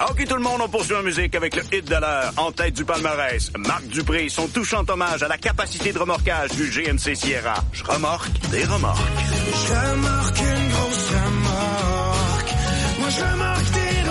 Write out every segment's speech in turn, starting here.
OK, tout le monde, on poursuit en musique avec le hit de l'heure. En tête du palmarès, Marc Dupré, son touchant hommage à la capacité de remorquage du GMC Sierra. Je remorque des remorques. Je remorque une grosse remorque. Moi, je remorque des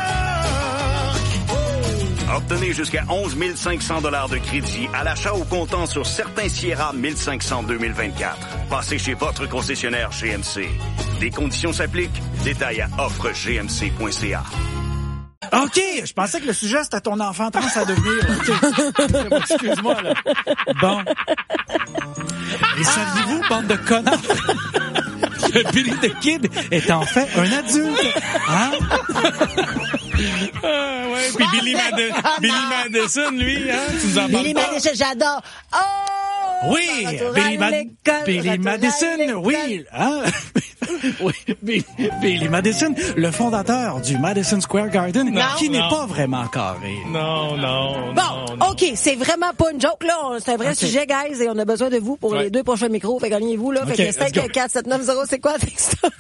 remorques. Obtenez jusqu'à 11 500 $ de crédit à l'achat au comptant sur certains Sierra 1500 2024. Passez chez votre concessionnaire GMC. Des conditions s'appliquent. Détails à offregmc.ca. OK, je pensais que le sujet, c'était ton enfant trans à devenir. Okay. Excuse-moi, là. Bon. Et saviez-vous, bande de connards, que Billy the Kid est en fait un adulte? Hein? Ouais, puis Billy Madison, lui, hein? Tu nous en parles Billy pas? Madison, j'adore. Oh! Oui, Billy Madison, oui, hein? Oui, Billy Madison, le fondateur du Madison Square Garden, qui n'est pas vraiment carré. Non. Bon, OK, c'est vraiment pas une joke, là. C'est un vrai sujet, guys, et on a besoin de vous pour les 2 prochains micros. Fait gagnez-vous, là. Fait que 514-790, c'est quoi, TikTok?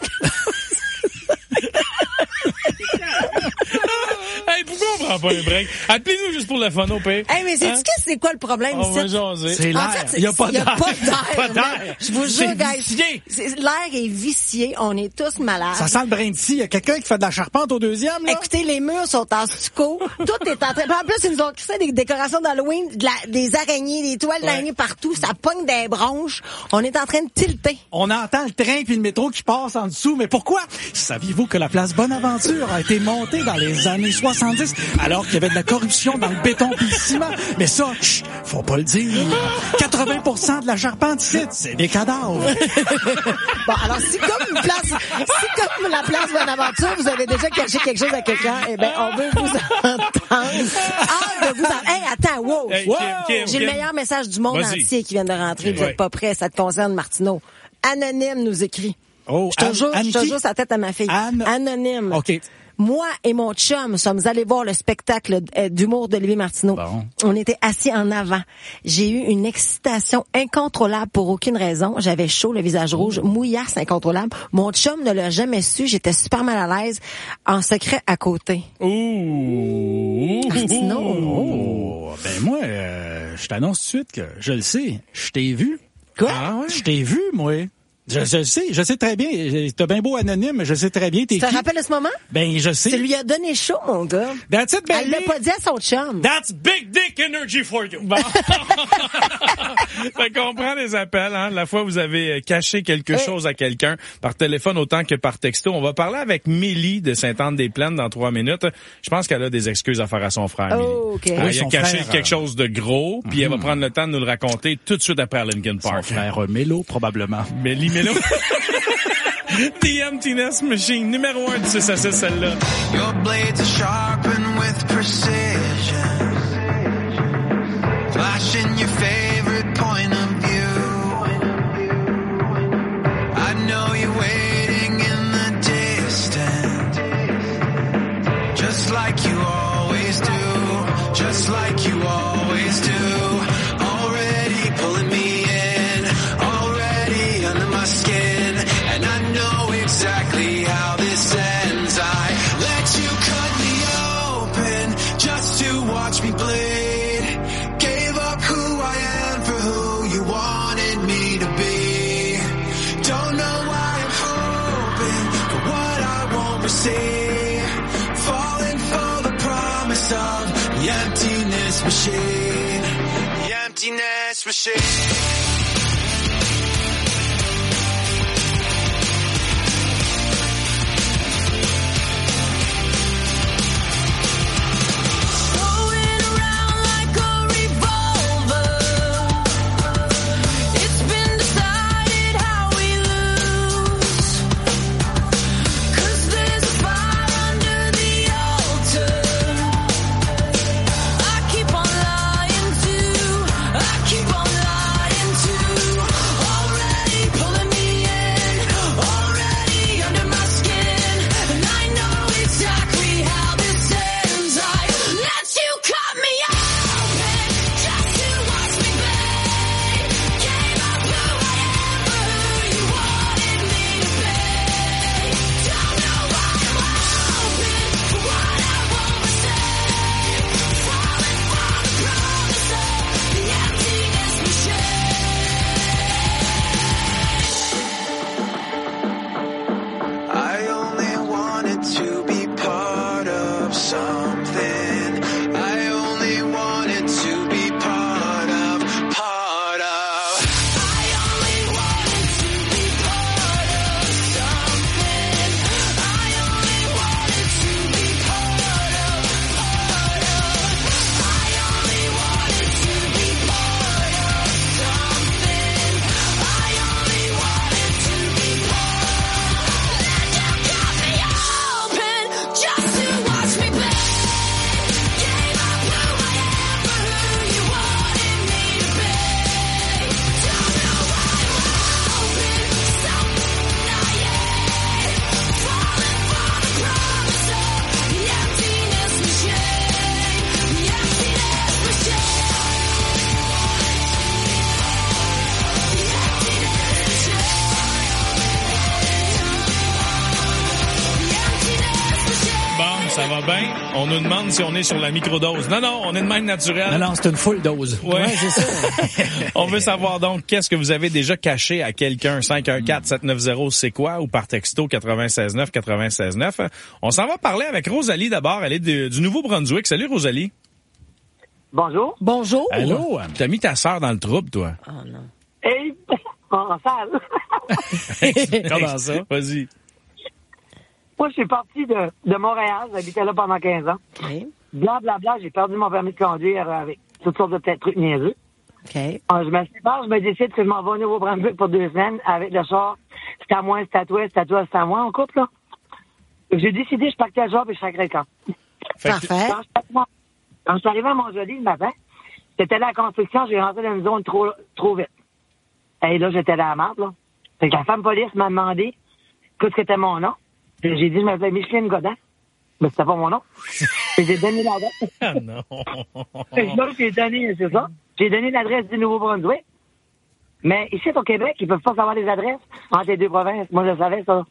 Hey, pourquoi on prend pas un break? Appelez-nous juste pour le fun, au pire. Hey, mais sais-tu que c'est quoi le problème On va ici? jaser. C'est l'air. En fait, il y a pas d'air. Je vous jure, guys. Vicié. L'air est vicié. On est tous malades. Ça sent le brin de scie. Il y a quelqu'un qui fait de la charpente au deuxième, là? Écoutez, les murs sont en stucco. Tout est en train... En plus, ils nous ont crissé des décorations d'Halloween, des araignées, des toiles d'araignées partout. Ça pogne des branches. On est en train de tilter. On entend le train puis le métro qui passe en dessous. Mais pourquoi? Saviez-vous que la place Bonaventure a été montée dans les années 70 alors qu'il y avait de la corruption dans le béton puis le ciment? Mais ça, faut pas le dire. 80% de la charpente ici, c'est des cadavres. Bon, alors si comme la place Bonaventure, vous avez déjà caché quelque chose à quelqu'un, eh ben, on veut vous entendre. Hey, attends, wow! Hey, Wow! Kim, J'ai le meilleur message du monde Vas-y. entier qui vient de rentrer. Vous êtes pas prêts, ça te concerne, Martineau. Anonyme nous écrit. Oh, Je te jure sa tête à ma fille. Anonyme. OK. Moi et mon chum sommes allés voir le spectacle d'humour d'Olivier Martineau. Bon. On était assis en avant. J'ai eu une excitation incontrôlable pour aucune raison. J'avais chaud, le visage rouge, mouillasse incontrôlable. Mon chum ne l'a jamais su. J'étais super mal à l'aise, en secret à côté. Ouh. Martineau. Oh, ben moi, je t'annonce tout de suite que je le sais. Je t'ai vu. Quoi? Ah ouais? Je t'ai vu, moi. Je sais très bien. T'as bien beau anonyme, mais je sais très bien t'es qui. Tu te rappelles de ce moment? Ben, je sais. Ça lui a donné chaud, mon gars. That's it, baby. Elle l'a pas dit à son chum. That's big dick energy for you. Bon. Fait qu'on prend les appels, hein. La fois où vous avez caché quelque chose à quelqu'un, par téléphone autant que par texto. On va parler avec Mélie de Sainte-Anne-des-Plaines dans 3 minutes. Je pense qu'elle a des excuses à faire à son frère, Mélie. Oh, OK. Oui, Elle a son caché frère, quelque chose de gros, puis elle va prendre le temps de nous le raconter tout de suite après Linkin Son Park. frère Mélo, probablement. Mélie Mélo. The Emptiness Machine, numéro 1 du 6 à 6, celle-là. Your blades are sharpened with precision, flashing your favorite point of view. I know you're waiting in the distance, just like you always do, just like you always do. Already pulling me in, already under my skin, and I know exactly how this ends. I let you cut me open just to watch me bleed. Gave up who I am for who you wanted me to be. Don't know why I'm hoping for what I won't receive. Falling for the promise of the emptiness machine. The emptiness machine. I keep on lying to va bien? On nous demande si on est sur la microdose. Non, on est de même naturel. Non, c'est une full dose. Ouais, c'est ça. On veut savoir donc, qu'est-ce que vous avez déjà caché à quelqu'un? 514-790, c'est quoi? Ou par texto 96.9. On s'en va parler avec Rosalie d'abord. Elle est du Nouveau-Brunswick. Salut, Rosalie. Bonjour. Bonjour. Allô? T'as mis ta sœur dans le trouble, toi. Oh non. Hey, en salle. Comment ça? Vas-y. Moi, je suis parti de Montréal. J'habitais là pendant 15 ans. OK. Blablabla, j'ai perdu mon permis de conduire avec toutes sortes de petits trucs niaiseux. OK. Je me sépare, je me décide que je m'en vais au Nouveau-Brunswick pour 2 semaines avec le char. C'est à moi, c'est à toi, c'est à toi, c'est à moi, en couple, là. J'ai décidé, je partais le job et je sacrais le camp. Parfait. Quand je suis arrivé à Montjoly le matin, c'était la construction, j'ai rentré dans une zone trop vite. Et là, j'étais dans la merde, là. Fait que la femme police m'a demandé qu'est-ce que c'était mon nom. Et j'ai dit, je m'appelle Micheline Godin. Mais c'était pas mon nom. Et j'ai donné l'adresse. Ah non. Et là, j'ai donné, c'est ça. J'ai donné l'adresse du Nouveau-Brunswick. Mais ici, au Québec, ils peuvent pas savoir les adresses entre les deux provinces. Moi, je le savais, ça.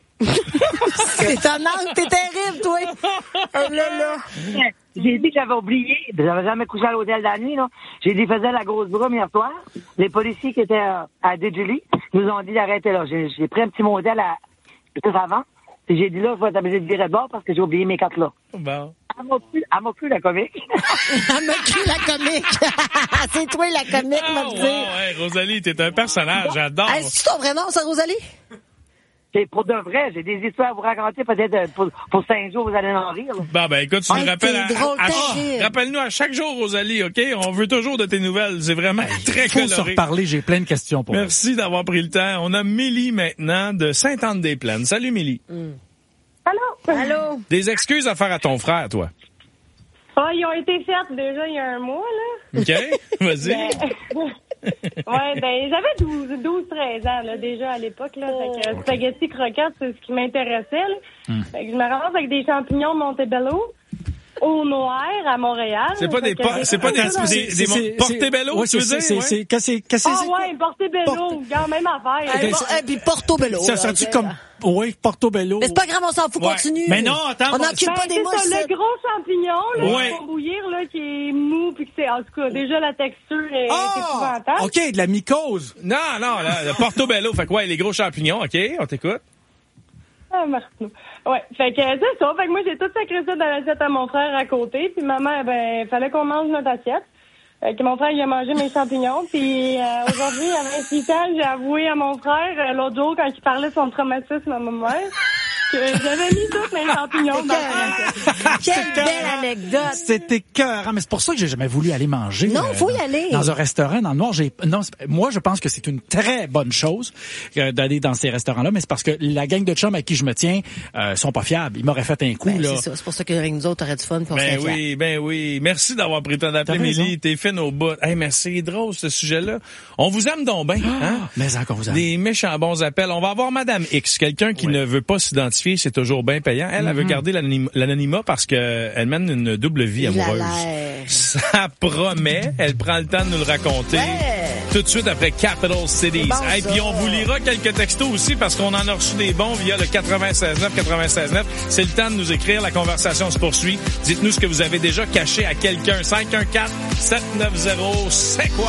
C'est étonnant, t'es terrible, toi. Là. J'ai dit que j'avais oublié. J'avais jamais couché à l'hôtel la nuit, là. J'ai dit, faisait la grosse brume hier soir. Les policiers qui étaient à Didgely nous ont dit d'arrêter là. J'ai pris un petit motel tout avant. Et j'ai dit là, je vais être obligé de virer de bord parce que j'ai oublié mes cartes là. Bon. Elle m'a plu, la comique. Elle m'a cru la comique. C'est toi la comique, m'a dit. Wow, hey, Rosalie, t'es un personnage, j'adore. Hey, c'est ton vrai nom, ça, Rosalie? C'est pour de vrai. J'ai des histoires à vous raconter. Peut-être pour 5 jours, vous allez en rire. Là. Ben, écoute, tu nous rappelles t'es drôle, t'es rappelle-nous à chaque jour, Rosalie, OK? On veut toujours de tes nouvelles. C'est vraiment très Faut se coloré. reparler, j'ai plein de questions pour Merci d'avoir pris le temps. On a Mélie maintenant de Sainte-Anne-des-Plaines. Salut, Mélie. Allô? Des excuses à faire à ton frère, toi. Ah, ils ont été faites déjà il y a un mois, là. OK? Vas-y. J'avais 12-13 ans, là, déjà, à l'époque, là. Fait que spaghetti croquette, c'est ce qui m'intéressait, là. Fait que je me ramasse avec des champignons de Montebello, au noir, à Montréal. C'est pas des Portobello, tu veux dire? Portobello, quand même affaire. Et puis Portobello. Ça serait-tu comme... Oui, Portobello. Mais c'est pas grave, on s'en fout, continue. Mais non, attends. On n'occupe pas des c'est mouches. ça, le gros champignon, là, Ouais. pour bouillir, là, qui est mou, puis que c'est, en tout cas, déjà, la texture est épouvantable. OK, de la mycose. Non, le Portobello. Fait quoi, les gros champignons, OK? On t'écoute. Ah, Martineau. Ouais, fait que c'est ça. Fait que moi, j'ai tout sacré ça dans l'assiette à mon frère à côté. Puis maman, ben, fallait qu'on mange notre assiette. Fait que mon frère, il a mangé mes champignons. Puis aujourd'hui, à 28 ans, j'ai avoué à mon frère, l'autre jour, quand il parlait de son traumatisme à ma mère, que j'avais mis tous mes champignons dans Quelle belle anecdote. C'était écœurant, mais c'est pour ça que j'ai jamais voulu aller manger. Non, faut y aller. Dans un restaurant dans le noir. Moi, je pense que c'est une très bonne chose d'aller dans ces restaurants-là, mais c'est parce que la gang de chums à qui je me tiens sont pas fiables. Ils m'auraient fait un coup, là. C'est ça. C'est pour ça qu'avec nous autres, t'aurais du fun. Puis on serait fiers. Ben oui. Merci d'avoir pris le temps d'appeler, Mélie. T'es fine au bout. Hey, mais c'est drôle, ce sujet-là. On vous aime donc bien, hein? Mais encore vous aime. Des méchants bons appels. On va avoir Madame X, quelqu'un qui ne veut pas s'identifier. C'est toujours bien payant. Elle veut garder l'anonymat parce que elle mène une double vie amoureuse. Ça promet. Elle prend le temps de nous le raconter. Tout de suite après Capital Cities. Bon, hey, puis on vous lira quelques textos aussi parce qu'on en a reçu des bons via le 96.9. C'est le temps de nous écrire. La conversation se poursuit. Dites-nous ce que vous avez déjà caché à quelqu'un. 514-790, c'est quoi?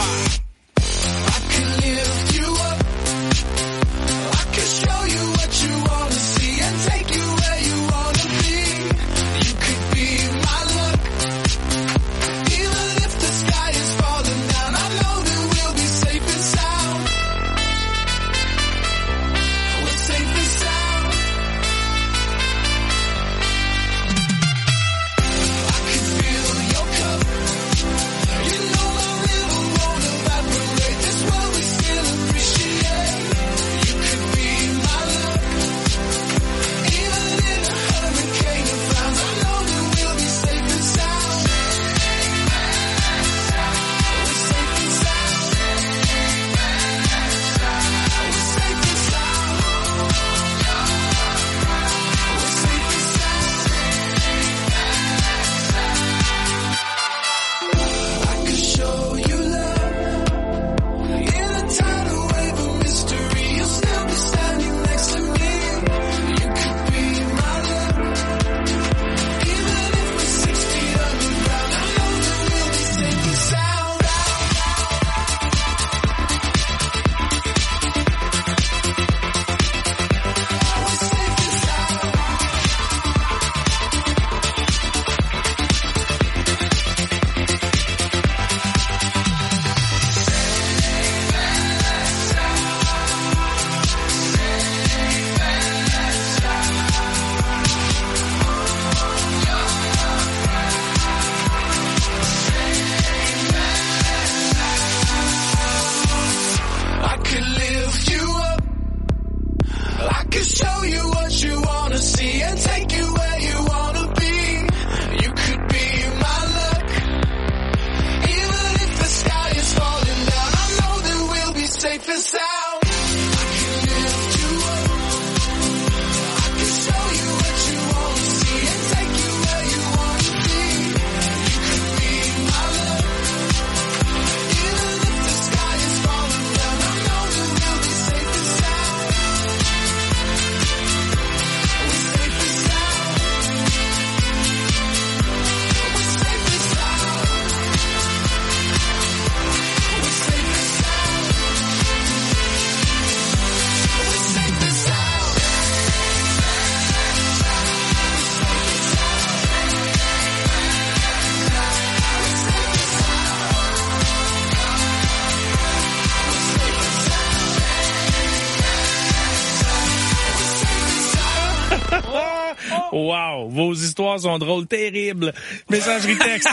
Wow, vos histoires sont drôles, terribles. Messagerie texte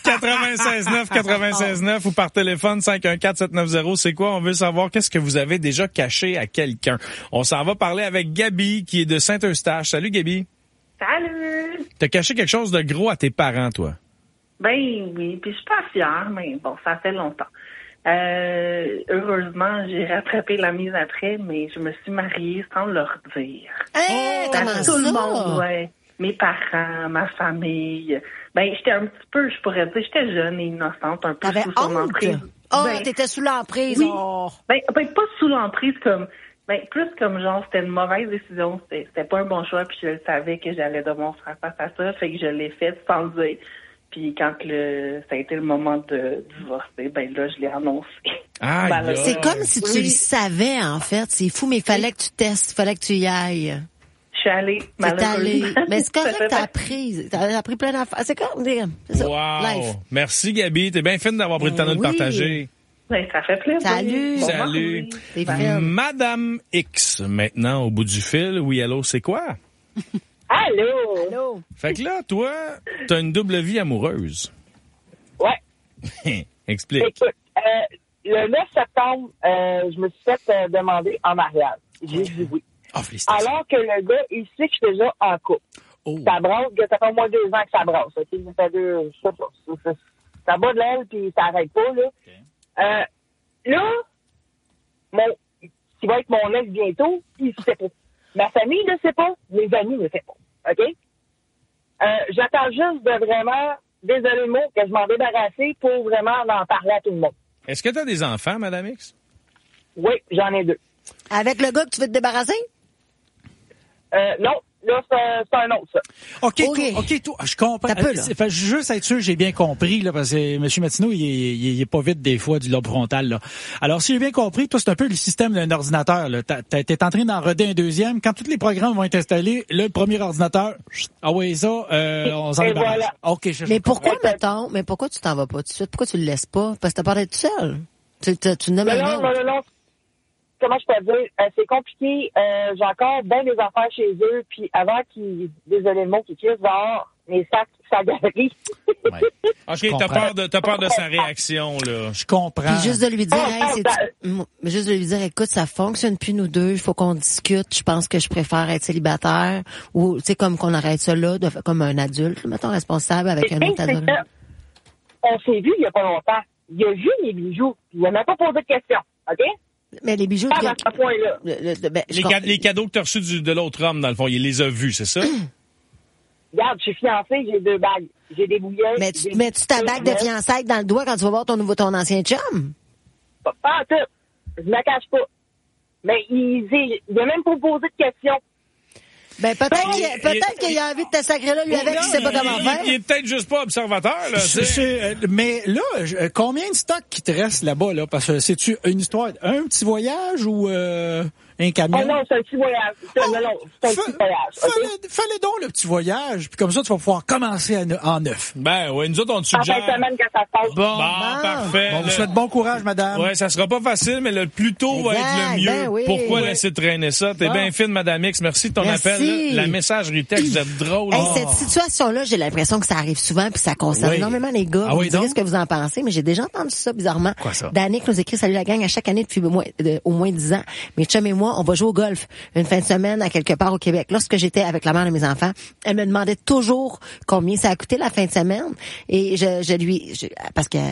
96.9 ou par téléphone 514-790. C'est quoi? On veut savoir qu'est-ce que vous avez déjà caché à quelqu'un. On s'en va parler avec Gabi qui est de Saint-Eustache. Salut Gabi. Salut! T'as caché quelque chose de gros à tes parents, toi? Ben oui, puis je suis pas fière, mais bon, ça fait longtemps. Heureusement, j'ai rattrapé la mise après, mais je me suis mariée sans leur dire. Comment Tout ça? le monde, ouais. Mes parents, ma famille. Ben, j'étais un petit peu, je pourrais dire, j'étais jeune et innocente, un peu T'avais sous son emprise. Oh, Ben, t'étais sous l'emprise. oui. Oh. Ben, pas sous l'emprise comme... Ben, plus comme genre, c'était une mauvaise décision. C'était pas un bon choix, puis je savais que j'allais devoir faire face à ça, fait que je l'ai fait sans le dire. Puis quand ça a été le moment de divorcer, ben là, je l'ai annoncé. C'est comme si tu le savais, en fait. C'est fou, mais il fallait que tu testes, il fallait que tu y ailles. Je suis allée, malheureusement. Mais c'est correct que t'as appris plein d'affaires. C'est comme, c'est ça. Wow! Life. Merci, Gabi. T'es bien fine d'avoir pris le temps de le partager. Ben, ça fait plaisir. Salut. Bon Salut. T'es fine. Madame X, maintenant, au bout du fil. Oui, allô, c'est quoi? Allô? Fait que là, toi, t'as une double vie amoureuse. Ouais. Explique. Écoute, le 9 septembre, je me suis fait demander en mariage. J'ai dit oui. Oh, félicitations. Alors que le gars, il sait que je suis déjà en couple. Oh. Ça brasse, ça fait au moins 2 ans que ça brasse. OK? Ça fait je sais pas. Ça bat de l'aile, puis ça arrête pas, là. Okay. Là, qui va être mon ex bientôt, il sait pas. Ma famille ne sait pas, mes amis ne savent pas. OK? J'attends juste de vraiment, désolé le mot, que je m'en débarrasser pour vraiment en parler à tout le monde. Est-ce que t'as des enfants, Madame X? Oui, j'en ai 2. Avec le gars que tu veux te débarrasser? Non, là, c'est un autre, ça. OK, OK. toi, je comprends. T'as peu, là. Fait, juste être sûr, j'ai bien compris, là, parce que M. Martineau, il est pas vite des fois du lobe frontal, là. Alors, si j'ai bien compris, toi, c'est un peu le système d'un ordinateur, là. T'es en train d'en roder un deuxième. Quand tous les programmes vont être installés, là, le premier ordinateur, on s'en débarrasse. Voilà. OK, Mais pourquoi tu t'en vas pas tout de suite? Pourquoi tu le laisses pas? Parce que t'as peur d'être seul. Tu nommes un autre. Non. Comment je peux dire? C'est compliqué. J'ai encore bien des affaires chez eux. Puis avant désolé le mot, qu'ils crissent dehors, mes sacs, sa galerie. Ouais. OK, t'as peur de sa réaction, là. Je comprends. Puis juste de lui dire, écoute, ça fonctionne plus nous deux, il faut qu'on discute. Je pense que je préfère être célibataire ou, tu sais, comme qu'on arrête ça là, comme un adulte, mettons, responsable avec un autre adulte. On s'est vu il y a pas longtemps. Il a vu mes bijoux. Il n'a même pas posé de questions. OK? Mais les bijoux... Pas à ce point-là. Les cadeaux que t'as reçus de l'autre homme, dans le fond, il les a vus, c'est ça? Regarde, je suis fiancée, j'ai 2 bagues. J'ai des bouillettes. Mais tu mets-tu ta bague de fiançailles dans le doigt quand tu vas voir ton ancien chum? Pas en tout. Je ne la cache pas. Mais il n'a même pas posé de questions. Ben, peut-être qu'il a envie de te sacrer là, lui, avec, il sait pas comment faire. Il est peut-être juste pas observateur, là. Mais là, combien de stocks qui te reste là-bas, là? Parce que c'est-tu une histoire, un petit voyage ou un camion? Oh non, c'est un petit voyage. C'est un petit voyage. Fallait donc le petit voyage, puis comme ça, tu vas pouvoir commencer en neuf. Ben, ouais, nous autres, on te En fin suggère. de semaine, quand ça se passe. Bon, parfait. Bon, vous souhaite bon courage, madame. Ouais, ça sera pas facile, mais le plus tôt va être le mieux. Ben oui. Pourquoi laisser traîner ça? T'es bien fine, Madame X. Merci de ton appel. Là. La messagerie texte, vous êtes drôle. Hey, cette situation-là, j'ai l'impression que ça arrive souvent, puis ça concerne énormément les gars. Ah oui, vous direz donc? ce que vous en pensez, mais j'ai déjà entendu ça bizarrement. Quoi ça? Danick nous écrit salut la gang à chaque année depuis au moins 10 ans. Mes chums et moi, on va jouer au golf une fin de semaine à quelque part au Québec. Lorsque j'étais avec la mère de mes enfants, elle me demandait toujours combien ça a coûté la fin de semaine, et parce que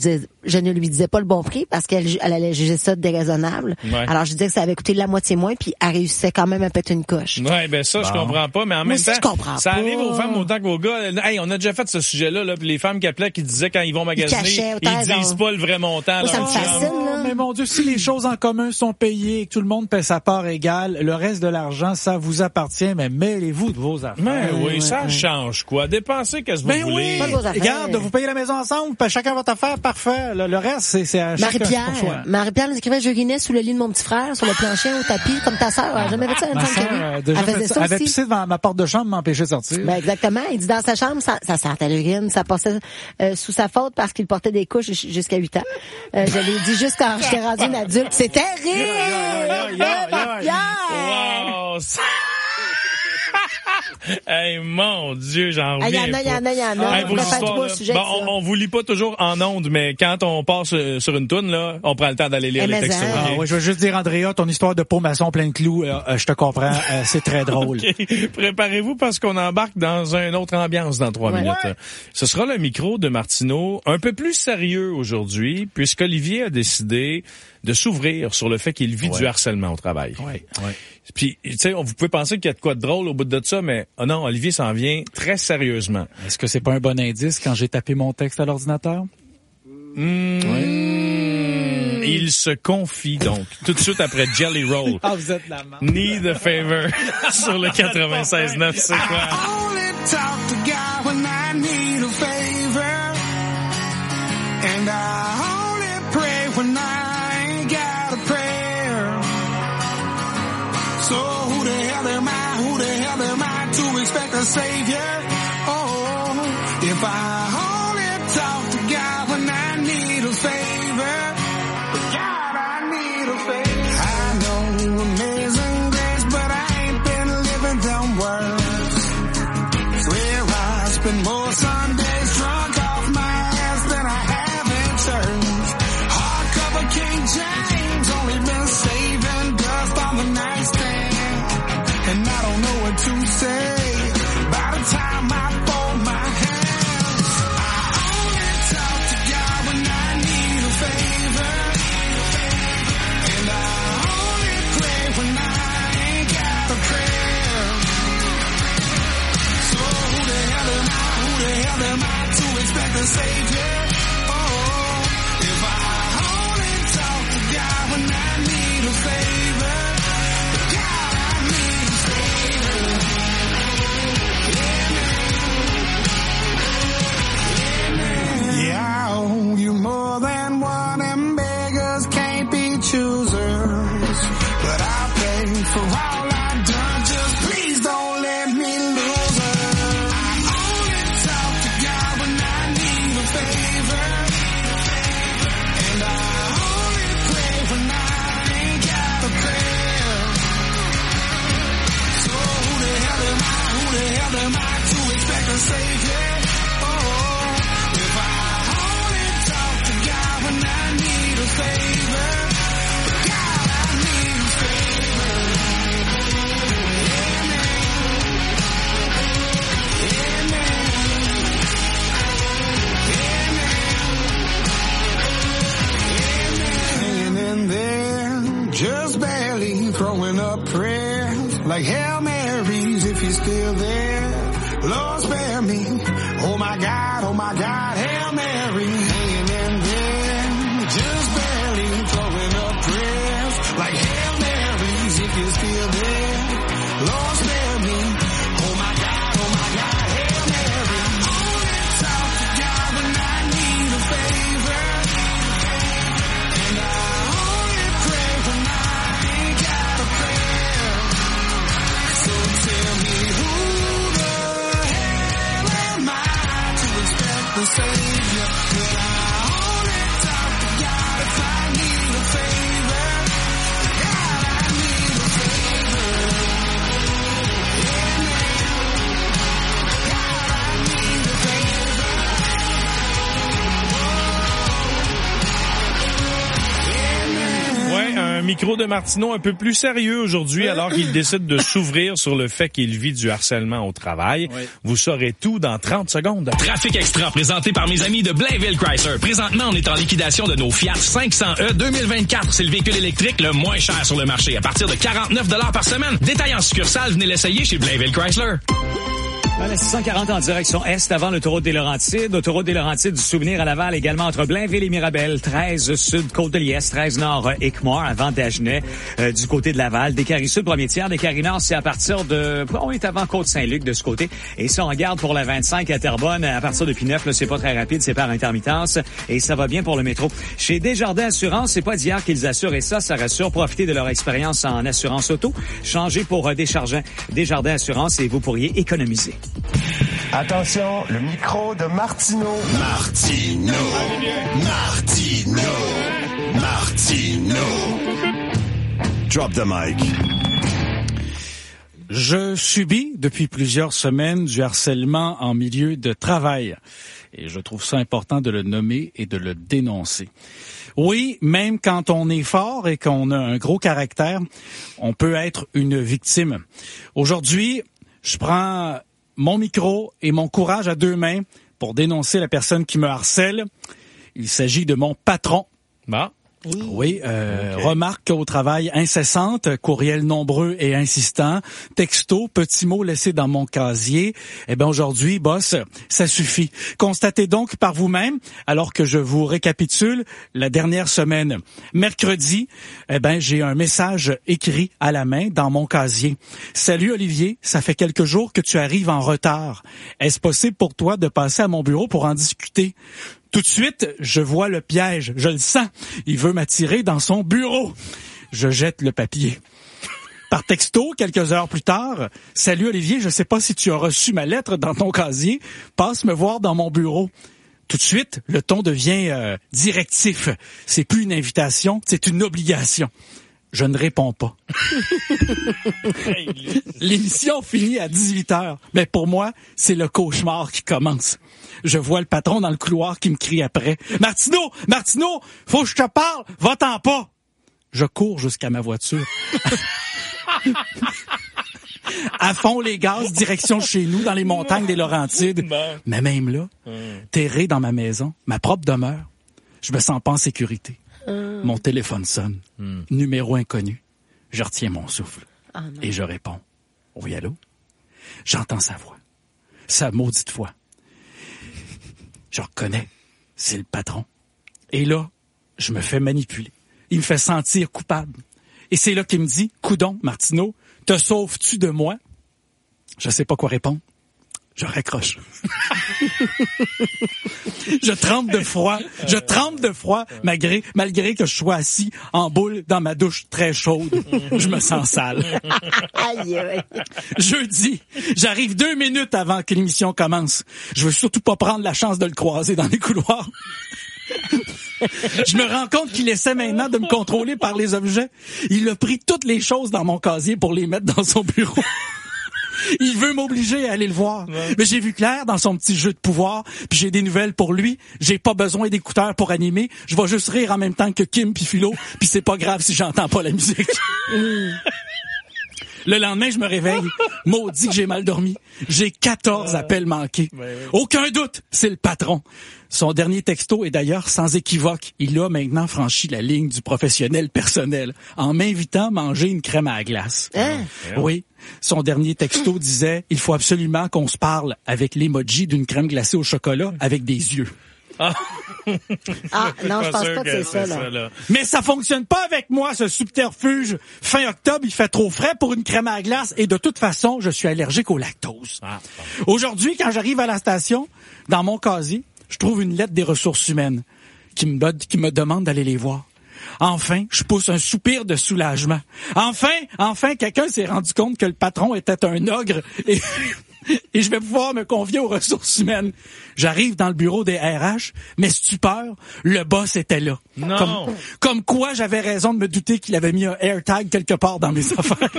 je ne lui disais pas le bon prix parce qu'elle allait juger ça déraisonnable. Ouais. Alors je disais que ça avait coûté la moitié moins, puis elle réussissait quand même à péter une coche. Ouais, ben ça, je comprends pas, mais en Moi même aussi, temps, je comprends ça pas. arrive aux femmes autant qu'aux gars. Hey, on a déjà fait ce sujet-là, là, puis les femmes qui appelaient, qui disaient quand ils vont magasiner, cachaient, ils disent pas le vrai montant. Moi, ça me leur fascine, chum. là. Mais mon Dieu, si les choses en commun sont payées et que tout le monde paie sa part égale, le reste de l'argent, ça vous appartient, mais mêlez-vous de vos affaires. Ben oui, ça change quoi. Dépensez qu'est-ce que vous voulez. Pas de vos affaires. Regarde, vous payez la maison ensemble, chacun votre affaire, parfait. Le reste, c'est à chacun son choix. Marie-Pierre nous écrivait, je guinais sous le lit de mon petit frère, sur le plancher, au tapis, comme ta sœur. Elle a jamais fait ça, Ma sœur, déjà ça avait aussi. pissé devant ma porte de chambre, m'empêcher de sortir. Ben, exactement. Il dit dans sa chambre, ça sentait l'urine, ça passait sous sa faute parce qu'il portait des couches jusqu'à 8 ans. Je l'ai dit juste quand j'étais rendu une adulte. C'est terrible! Wow! Hey, mon Dieu, j'en reviens Il y en a. Hey, vos histoires, là. On vous lit pas toujours en ondes, mais quand on passe sur une toune, là, on prend le temps d'aller lire les textes. Je veux juste dire, Andrea, ton histoire de pot maçon plein de clous, je te comprends, c'est très drôle. Okay. Préparez-vous parce qu'on embarque dans une autre ambiance dans 3 minutes. Ouais. Ce sera le micro de Martineau, un peu plus sérieux aujourd'hui, puisqu'Olivier a décidé de s'ouvrir sur le fait qu'il vit du harcèlement au travail. Ouais. Puis, tu sais, vous pouvez penser qu'il y a de quoi de drôle au bout de ça, mais non, Olivier s'en vient très sérieusement. Est-ce que c'est pas un bon indice quand j'ai tapé mon texte à l'ordinateur? Il se confie donc tout de suite après Jelly Roll. Vous êtes la merde. Need a favor sur le 96.9, c'est quoi? And I only pray when I ain't got a prayer. So who the hell am I to expect a savior? Oh, if I only talk to God when I need a favor. God, I need a favor. I know amazing grace, but I ain't been living them words. Swear I spend more Sundays drunk off my ass than I have in church. Hardcover King James, only been saving dust on the nightstand. And I don't know what to say by the time I fold my hands. I only talk to God when I need a favor. And I only pray when I ain't got a prayer. So who the hell am I to expect a savior? Oh, if I only talk to God when I need a favor. God, I need a favor. Yeah, I owe you more than one, and beggars can't be choosers. But I'll pay for all I've done, just please don't let me lose her. I only talk to God when I need a favor. And I only pray when I ain't got a prayer. So who the hell am I to expect a savior? Just barely throwing up prayers like Hail Marys if you're still there. Lord spare me. Oh my God, Hail Mary. Hanging in there. Just barely throwing up prayers like Hail Marys if you're still there. Lord spare me. Oh my God, Hail Mary. I only talk to God when I need a favor. And I only pray when I ain't got a prayer. So tell me who the hell am I to expect the savior? But I only talk to God if I need a favor. God, I need a favor. God, I need a favor. Ouais, un micro de Martineau un peu plus sérieux aujourd'hui alors qu'il décide de s'ouvrir sur le fait qu'il vit du harcèlement au travail. Oui. Vous saurez tout dans 30 secondes. Trafic Extra présenté par mes amis de Blainville Chrysler. Présentement, on est en liquidation de nos Fiat 500e 2024. C'est le véhicule électrique le moins cher sur le marché à partir de 49 $ par semaine. Détail en succursale, venez l'essayer chez Blainville Chrysler. Voilà, 640 en direction est avant l'autoroute des Laurentides. Autoroute des Laurentides du Souvenir à Laval, également entre Blainville et Mirabel. 13 sud, Côte-de-Liesse, 13 nord, Équimort, avant Dagenais, du côté de Laval. Descaries sud, premier tiers. Descaries nord, c'est à partir de... On est avant Côte-Saint-Luc de ce côté. Et si on regarde pour la 25 à Terrebonne, à partir de P9, là, c'est pas très rapide, c'est par intermittence. Et ça va bien pour le métro. Chez Desjardins Assurance, c'est pas d'hier qu'ils assurent et ça rassure. Profitez de leur expérience en assurance auto. Changez pour Desjardins Assurance et vous pourriez économiser. Attention, le micro de Martineau. Martineau. Drop the mic. Je subis depuis plusieurs semaines du harcèlement en milieu de travail. Et je trouve ça important de le nommer et de le dénoncer. Oui, même quand on est fort et qu'on a un gros caractère, on peut être une victime. Aujourd'hui, je prends mon micro et mon courage à deux mains pour dénoncer la personne qui me harcèle. Il s'agit de mon patron. Bon. Oui, remarques au travail incessantes, courriels nombreux et insistants, textos, petits mots laissés dans mon casier. Eh bien, aujourd'hui, boss, ça suffit. Constatez donc par vous-même, alors que je vous récapitule la dernière semaine. Mercredi, j'ai un message écrit à la main dans mon casier. Salut Olivier, ça fait quelques jours que tu arrives en retard. Est-ce possible pour toi de passer à mon bureau pour en discuter? Tout de suite, je vois le piège, je le sens. Il veut m'attirer dans son bureau. Je jette le papier. Par texto, quelques heures plus tard, « Salut Olivier, je sais pas si tu as reçu ma lettre dans ton casier. Passe me voir dans mon bureau. » Tout de suite, le ton devient directif. C'est plus une invitation, c'est une obligation. Je ne réponds pas. L'émission finit à 18h. Mais pour moi, c'est le cauchemar qui commence. Je vois le patron dans le couloir qui me crie après. « Martineau, faut que je te parle, va-t'en pas! » Je cours jusqu'à ma voiture. À fond les gaz, direction chez nous, dans les montagnes des Laurentides. Mais même là, terré dans ma maison, ma propre demeure, je me sens pas en sécurité. Mon téléphone sonne. Numéro inconnu. Je retiens mon souffle. Et je réponds. Oui, allô? J'entends sa voix. Sa maudite voix. Je reconnais. C'est le patron. Et là, je me fais manipuler. Il me fait sentir coupable. Et c'est là qu'il me dit, coudon, Martineau, te sauves-tu de moi? Je sais pas quoi répondre. Je raccroche. Je tremble de froid, malgré que je sois assis en boule dans ma douche très chaude. Je me sens sale. Jeudi, j'arrive 2 minutes avant que l'émission commence. Je veux surtout pas prendre la chance de le croiser dans les couloirs. Je me rends compte qu'il essaie maintenant de me contrôler par les objets. Il a pris toutes les choses dans mon casier pour les mettre dans son bureau. Il veut m'obliger à aller le voir. Ouais. Mais j'ai vu clair dans son petit jeu de pouvoir, puis j'ai des nouvelles pour lui. J'ai pas besoin d'écouteurs pour animer. Je vais juste rire en même temps que Kim puis Philo, puis c'est pas grave si j'entends pas la musique. Le lendemain, je me réveille. Maudit que j'ai mal dormi. J'ai 14 appels manqués. Aucun doute, c'est le patron. Son dernier texto est d'ailleurs sans équivoque. Il a maintenant franchi la ligne du professionnel personnel en m'invitant à manger une crème à la glace. Oui. Son dernier texto disait « Il faut absolument qu'on se parle avec l'emoji d'une crème glacée au chocolat avec des yeux. » non, je pense pas que c'est ça, là. Mais ça fonctionne pas avec moi, ce subterfuge. Fin octobre, il fait trop frais pour une crème à glace et de toute façon, je suis allergique au lactose. Aujourd'hui, quand j'arrive à la station, dans mon casier, je trouve une lettre des ressources humaines qui me demande d'aller les voir. Enfin, je pousse un soupir de soulagement. Enfin, quelqu'un s'est rendu compte que le patron était un ogre et je vais pouvoir me confier aux ressources humaines. J'arrive dans le bureau des RH, mais stupeur, le boss était là. Non. Comme quoi j'avais raison de me douter qu'il avait mis un AirTag quelque part dans mes affaires.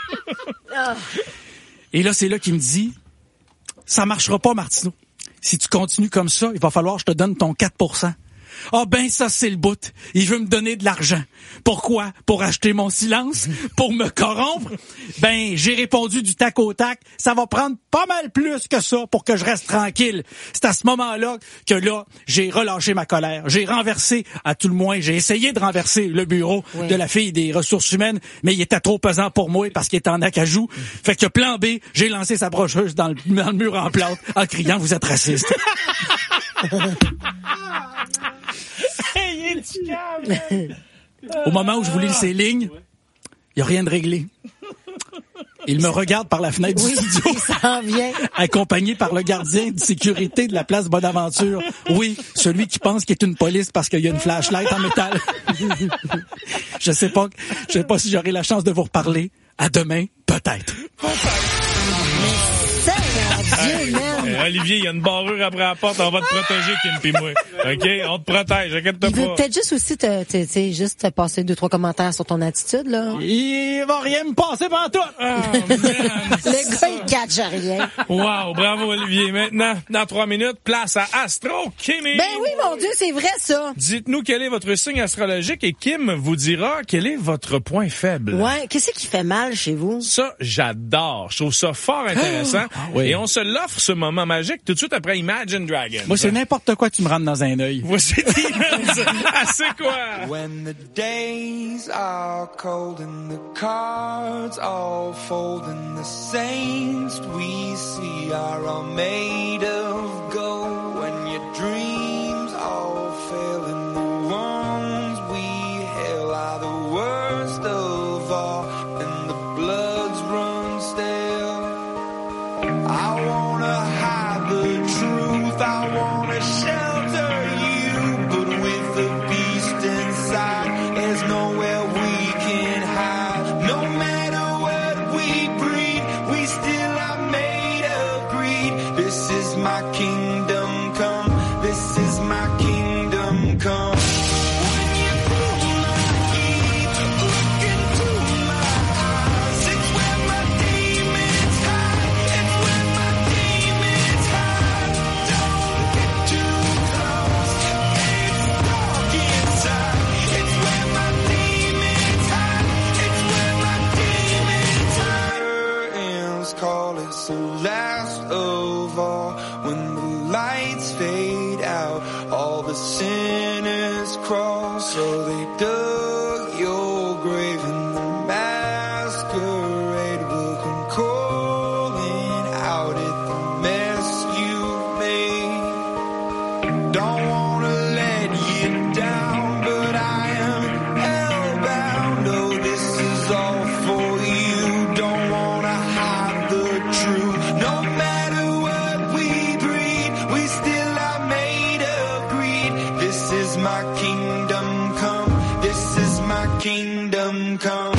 Et là, c'est là qu'il me dit, ça marchera pas, Martineau. Si tu continues comme ça, il va falloir que je te donne ton 4%. Ah ben ça c'est le bout. Il veut me donner de l'argent. Pourquoi? Pour acheter mon silence? Pour me corrompre? Ben j'ai répondu du tac au tac. Ça va prendre pas mal plus que ça pour que je reste tranquille. C'est à ce moment-là que j'ai relâché ma colère. J'ai renversé, à tout le moins, j'ai essayé de renverser le bureau de la fille des ressources humaines, mais il était trop pesant pour moi parce qu'il était en acajou. Fait que plan B, j'ai lancé sa brocheuse dans le mur en plâtre en criant « Vous êtes raciste ». Au moment où je vous lis ces lignes, il n'y a rien de réglé. Il me regarde par la fenêtre du studio, ça en vient. accompagné par le gardien de sécurité de la place Bonaventure. Oui, celui qui pense qu'il est une police parce qu'il y a une flashlight en métal. Je sais pas si j'aurai la chance de vous reparler. À demain, peut-être. Dieu, man. Olivier, il y a une barrure après la porte, on va te protéger, Kim pis moi. OK? On te protège, inquiète-toi pas. Il veut peut-être juste aussi te passer 2-3 commentaires sur ton attitude, là. Il va rien me passer pendant tout. Le gars, il catch rien. Wow, bravo Olivier. Maintenant, dans 3 minutes, place à Astro Kimi. Ben oui, mon Dieu, c'est vrai, ça. Dites-nous quel est votre signe astrologique et Kim vous dira quel est votre point faible. Ouais, qu'est-ce qui fait mal chez vous? Ça, j'adore. Je trouve ça fort intéressant. Oui. Et on se l'offre, ce moment magique, tout de suite après Imagine Dragons. Moi, c'est n'importe quoi tu me rentres dans un œil. Voici Demons. Ah, c'est quoi? When the days are cold and the cards all fold and the saints we see are all made of gold, when your dreams all fail and the ones we hail are the worst of all and the bloods run stale. I wanna hide the truth, I wanna shelter you, but with the beast inside, there's nowhere we can hide. No matter what we breed, we still are made of greed. This is my kingdom come, this is my kingdom come. Call it's the last of all. When the lights fade out, all the sinners crawl. So they dug your grave and the masquerade will come calling out at the mess you made. Don't wanna let you down, but I am hellbound. Oh, this is all for you. Don't wanna hide the truth. No matter what we breed, we still are made of greed. This is my kingdom come. This is my kingdom come.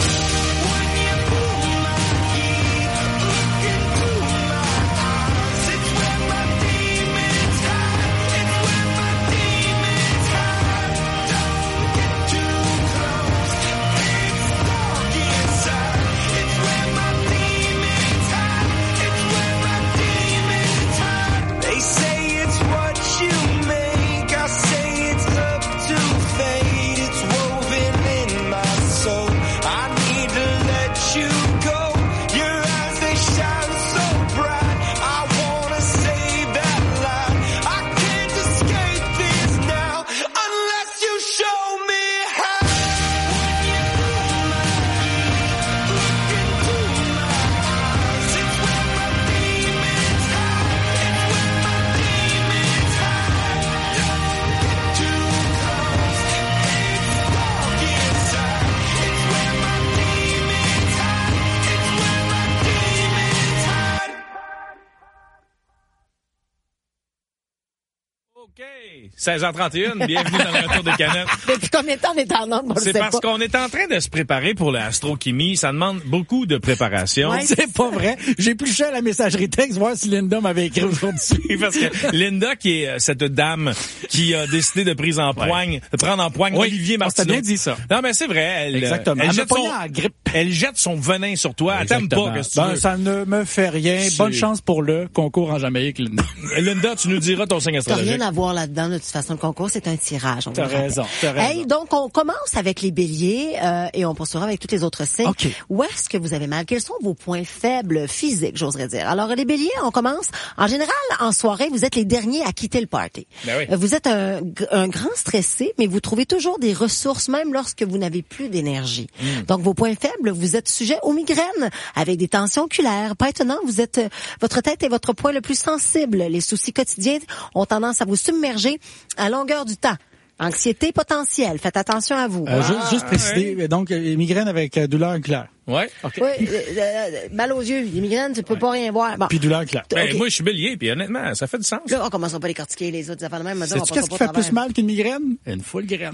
They say it's what you make, I say it's up to fate. It's woven in my soul, I need to let you go. Your eyes, they shine so bright, I wanna save that light. I can't escape this now, unless you show me how. OK. 16h31, bienvenue dans le retour des canettes. Depuis combien de temps on est en nombre? C'est parce qu'on est en train de se préparer pour l'astrochimie. Ça demande beaucoup de préparation. Ouais. C'est pas vrai. J'ai épluché à la messagerie texte voir si Linda m'avait écrit aujourd'hui. Parce que Linda, qui est cette dame qui a décidé de prendre en poigne Olivier Martineau. On t'a bien dit ça. Non, mais c'est vrai. Exactement. Elle jette son venin sur toi. Elle t'aime pas, qu'est-ce que tu veux? Ça ne me fait rien. Bonne chance pour le concours en Jamaïque, Linda. Linda, tu nous diras ton signe T'as astrologique. rien à voir là-dedans, de toute façon, le concours, c'est un tirage. T'as raison. Hey, donc, on commence avec les béliers et on poursuivra avec tous les autres signes. OK. Où est-ce que vous avez mal? Quels sont vos points faibles physiques, j'oserais dire? Alors, les béliers, on commence. En général, en soirée, vous êtes les derniers à quitter le party. Ben oui. Vous êtes un grand stressé, mais vous trouvez toujours des ressources, même lorsque vous n'avez plus d'énergie. Donc, vos points faibles, vous êtes sujet aux migraines, avec des tensions oculaires. Pas étonnant, votre tête est votre point le plus sensible. Les soucis quotidiens ont tendance à vous submerger à longueur du temps. Anxiété potentielle, faites attention à vous. Juste préciser, donc migraine avec douleur oculaire. Ouais, OK. Oui, mal aux yeux, les migraines, tu peux pas rien voir. Bon. Puis douleur claire. Ben, moi, je suis bélier, puis honnêtement, ça fait du sens. Là, on commencera pas à les cortiquer, les autres affaires de même. Sais-tu qu'est-ce qui fait plus mal qu'une migraine? Une full graine.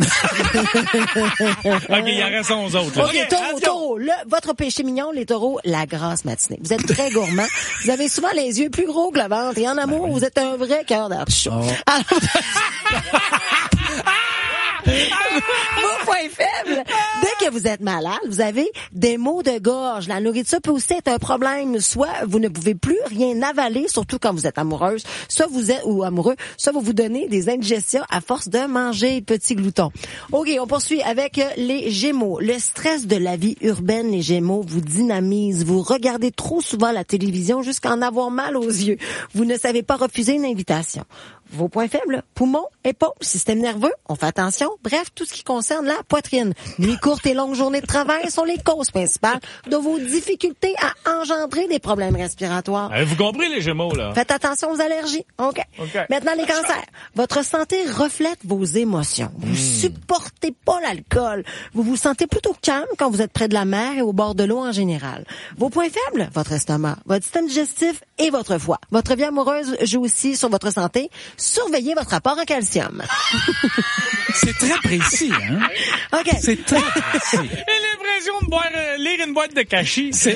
OK, il en reste 11 autres. Là. OK, taureau. Votre péché mignon, les taureaux, la grasse matinée. Vous êtes très gourmand. Vous avez souvent les yeux plus gros que le ventre. Et en amour, vous êtes un vrai cœur d'artichaut. Alors... Vos points faibles. Dès que vous êtes malade, vous avez des maux de gorge. La nourriture peut aussi être un problème. Soit vous ne pouvez plus rien avaler, surtout quand vous êtes amoureuse, soit vous êtes ou amoureux, soit vous donnez des indigestions à force de manger petits gloutons. OK, on poursuit avec les Gémeaux. Le stress de la vie urbaine, les Gémeaux, vous dynamise. Vous regardez trop souvent la télévision jusqu'à en avoir mal aux yeux. Vous ne savez pas refuser une invitation. Vos points faibles, poumons, épaules, système nerveux, on fait attention. Bref, tout ce qui concerne la poitrine. Nuits courtes et longues journées de travail sont les causes principales de vos difficultés à engendrer des problèmes respiratoires. Avez-vous compris, les Gémeaux, là? Faites attention aux allergies. OK. Maintenant, les cancers. Votre santé reflète vos émotions. Vous supportez pas l'alcool. Vous vous sentez plutôt calme quand vous êtes près de la mer et au bord de l'eau en général. Vos points faibles, votre estomac, votre système digestif et votre foie. Votre vie amoureuse joue aussi sur votre santé. Surveillez votre apport en calcium. C'est très précis, hein? OK. C'est très précis. J'ai l'impression de lire une boîte de cachis. Je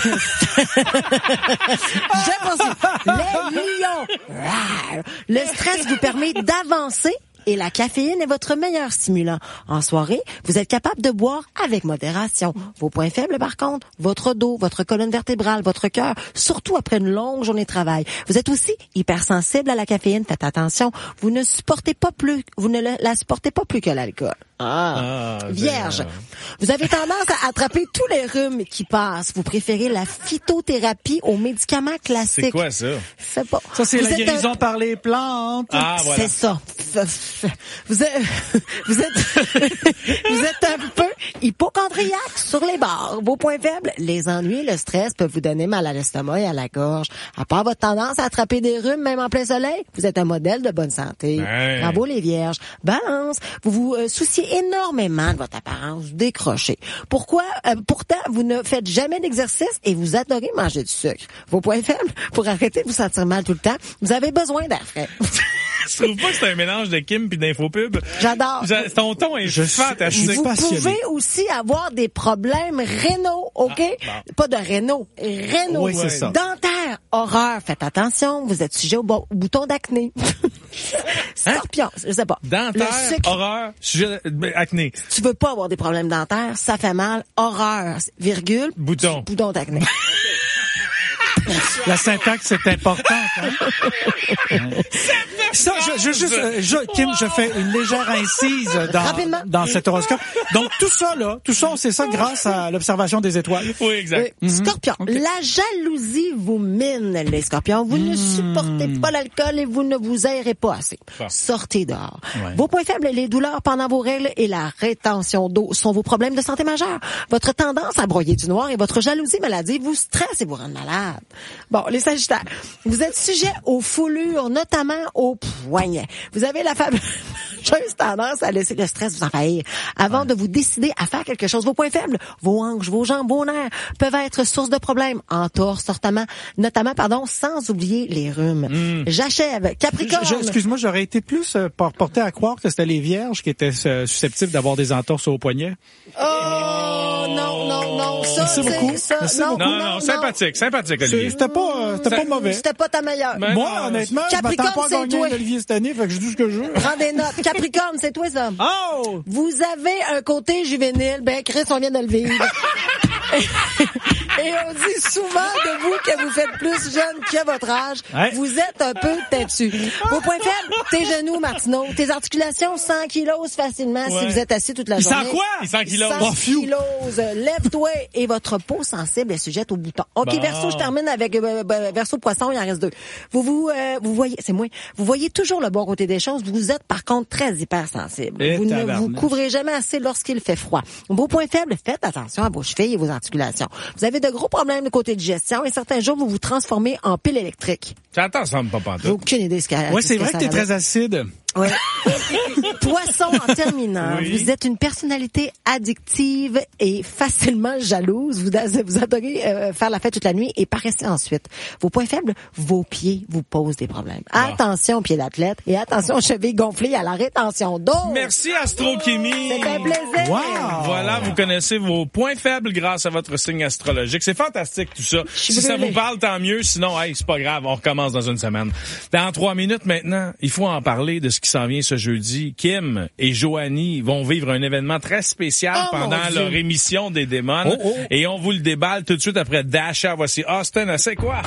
poursuis. Les lions. Le stress vous permet d'avancer. Et la caféine est votre meilleur stimulant. En soirée, vous êtes capable de boire avec modération. Vos points faibles, par contre, votre dos, votre colonne vertébrale, votre cœur, surtout après une longue journée de travail. Vous êtes aussi hypersensible à la caféine. Faites attention. Vous ne la supportez pas plus que l'alcool. Vierge. Vous avez tendance à attraper tous les rhumes qui passent. Vous préférez la phytothérapie aux médicaments classiques. C'est quoi ça? Je sais pas. Ça, c'est la guérison par les plantes. Ah, voilà. C'est ça. Vous êtes un peu hypochondriaque sur les bords. Vos points faibles, les ennuis, le stress peuvent vous donner mal à l'estomac et à la gorge. À part votre tendance à attraper des rhumes, même en plein soleil, vous êtes un modèle de bonne santé. Bravo les vierges. Balance, vous vous souciez énormément de votre apparence, vous décrochez. Pourquoi? Pourtant, vous ne faites jamais d'exercice et vous adorez manger du sucre. Vos points faibles, pour arrêter de vous sentir mal tout le temps, vous avez besoin d'air frais. Je trouve pas que c'est un mélange de Kim puis d'infopub. J'adore. Ton ton est fantastique. Vous pouvez aussi avoir des problèmes rénaux, OK? Pas de rénaux, rénaux. Oui, c'est ça. Dentaire, horreur. Faites attention, vous êtes sujet au bouton d'acné. Scorpion, je sais pas. Dentaire, horreur, sujet acné. Si tu veux pas avoir des problèmes dentaires, ça fait mal, horreur, virgule, bouton d'acné. La syntaxe est importante, hein? Ça, Kim, je fais une légère incise dans cet horoscope. Donc, tout ça, on sait ça grâce à l'observation des étoiles. Oui, exact. Scorpion, la jalousie vous mine, les scorpions. Vous ne supportez pas l'alcool et vous ne vous aérez pas assez. Sortez dehors. Ouais. Vos points faibles, les douleurs pendant vos règles et la rétention d'eau sont vos problèmes de santé majeurs. Votre tendance à broyer du noir et votre jalousie maladive vous stresse et vous rend malade. Bon, les sagittaires, vous êtes sujet aux foulures, notamment aux poignets. Vous avez la fameuse tendance à laisser le stress vous envahir avant de vous décider à faire quelque chose. Vos points faibles, vos hanches, vos jambes, vos nerfs peuvent être source de problèmes, entorses, notamment, sans oublier les rhumes. J'achève. Capricorne. Excuse-moi, j'aurais été plus porté à croire que c'était les vierges qui étaient susceptibles d'avoir des entorses aux poignets. Oh, non. Ça, Merci beaucoup. Non, sympathique, Olivier. C'était pas mauvais. C'était pas ta meilleure. Moi, honnêtement, je m'attends pas à gagner un Olivier cette année, fait que je dis ce que je veux. Prends des notes. Capricorne, c'est toi, ça. Oh! Vous avez un côté juvénile. Chris, on vient de le vivre. Et on dit souvent de vous que vous faites plus jeune que votre âge. Ouais. Vous êtes un peu têtu. Vos points faibles, tes genoux, Martineau. Tes articulations, 100 kilos facilement si vous êtes assis toute la journée. Il sent quoi? Il sent kilos. 100 kilos. Lève-toi et votre peau sensible est sujette au bouton. OK, Verseau, je termine avec Verseau Poisson, il en reste 2. Vous voyez, c'est moi. Vous voyez toujours le bon côté des choses. Vous êtes par contre très hypersensible. Vous ne vous couvrez jamais assez lorsqu'il fait froid. Vos points faibles, faites attention à vos chevilles et vos articulations. Vous avez de gros problèmes de côté digestion et certains jours, vous vous transformez en pile électrique. Ça ressemble pas pantoute. J'ai aucune idée ce qu'il y a. Ouais, c'est vrai que t'es très acide. Oui. Poisson, en terminant, vous êtes une personnalité addictive et facilement jalouse. Vous adorez faire la fête toute la nuit et paressez ensuite. Vos points faibles, vos pieds vous posent des problèmes. Attention aux pieds d'athlète et attention aux chevilles gonflées à la rétention d'eau. Merci Astro-Chimie. C'est un plaisir. Wow. Voilà, vous connaissez vos points faibles grâce à votre signe astrologique. C'est fantastique tout ça. Si ça vous parle, tant mieux. Sinon, c'est pas grave, on recommence dans une semaine. Dans 3 minutes maintenant, il faut en parler de ce qui s'en vient ce jeudi. Kim et Joanie vont vivre un événement très spécial pendant leur émission des Démons. Et on vous le déballe tout de suite après Dasha. Voici Austin, c'est quoi?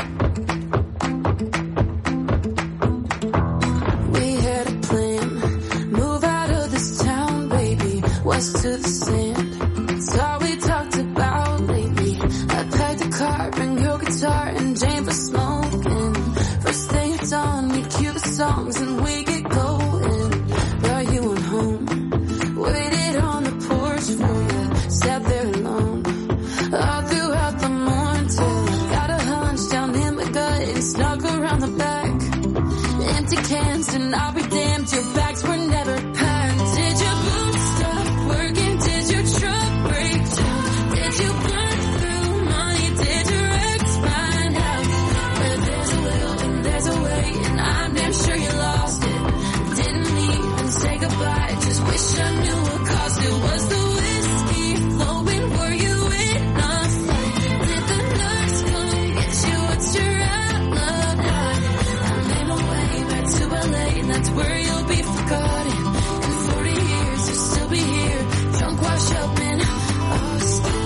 We had a plan, move out of this town, baby, west to the sand. It's all we talked about lately. I packed the car, bring your guitar, and Jane for smoking. First thing it's on, we cue the songs and we get going. Brought you on home, waited on the porch for you, sat there alone. All throughout the morning till I got a hunch down in my gut and snuck around the back. Empty cans and I'll be damned, your bags were never packed. Did your boots stop working? Did your truck break down? Did you burn through money? Did your ex find out? Where there's a will and there's a way, and I'm damn sure you lost it. Didn't even say goodbye, just wish I knew what caused it. Was the whiskey flowing? Were you in a fight? Did the nurse come get you? What's your outlook like? I made my way back to LA, and that's where you'll be forgotten. In 40 years, you'll still be here, drunk, washed up in Austin.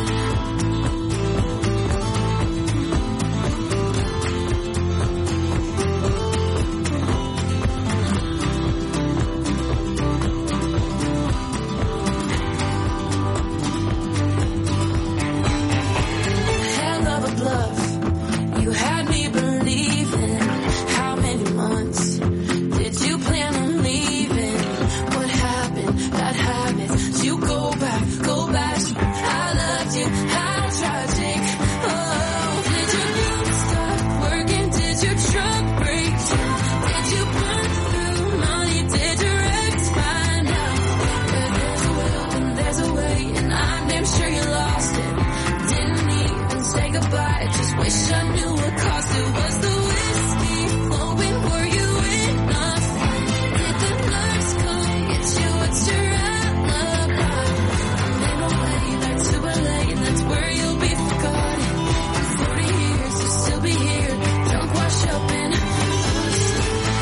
Hell of a bluff, you had me believing. How many months did you plan on leaving? What happened? Bad habits. You go back. I loved you. How tragic. Oh, did your boots stop working? Did your truck break down? Did you burn through money? Did your ex find out? Where there's a will and there's a way, and I'm damn sure you lost it. Didn't even say goodbye, just wish I knew what caused it. Was the whiskey flowing? Were you in a fight? Did the nurse come get you? What's your outlook like? I made my way back to LA, and that's where you'll be forgotten. In 40 years, you'll still be here, drunk, washed up in Austin.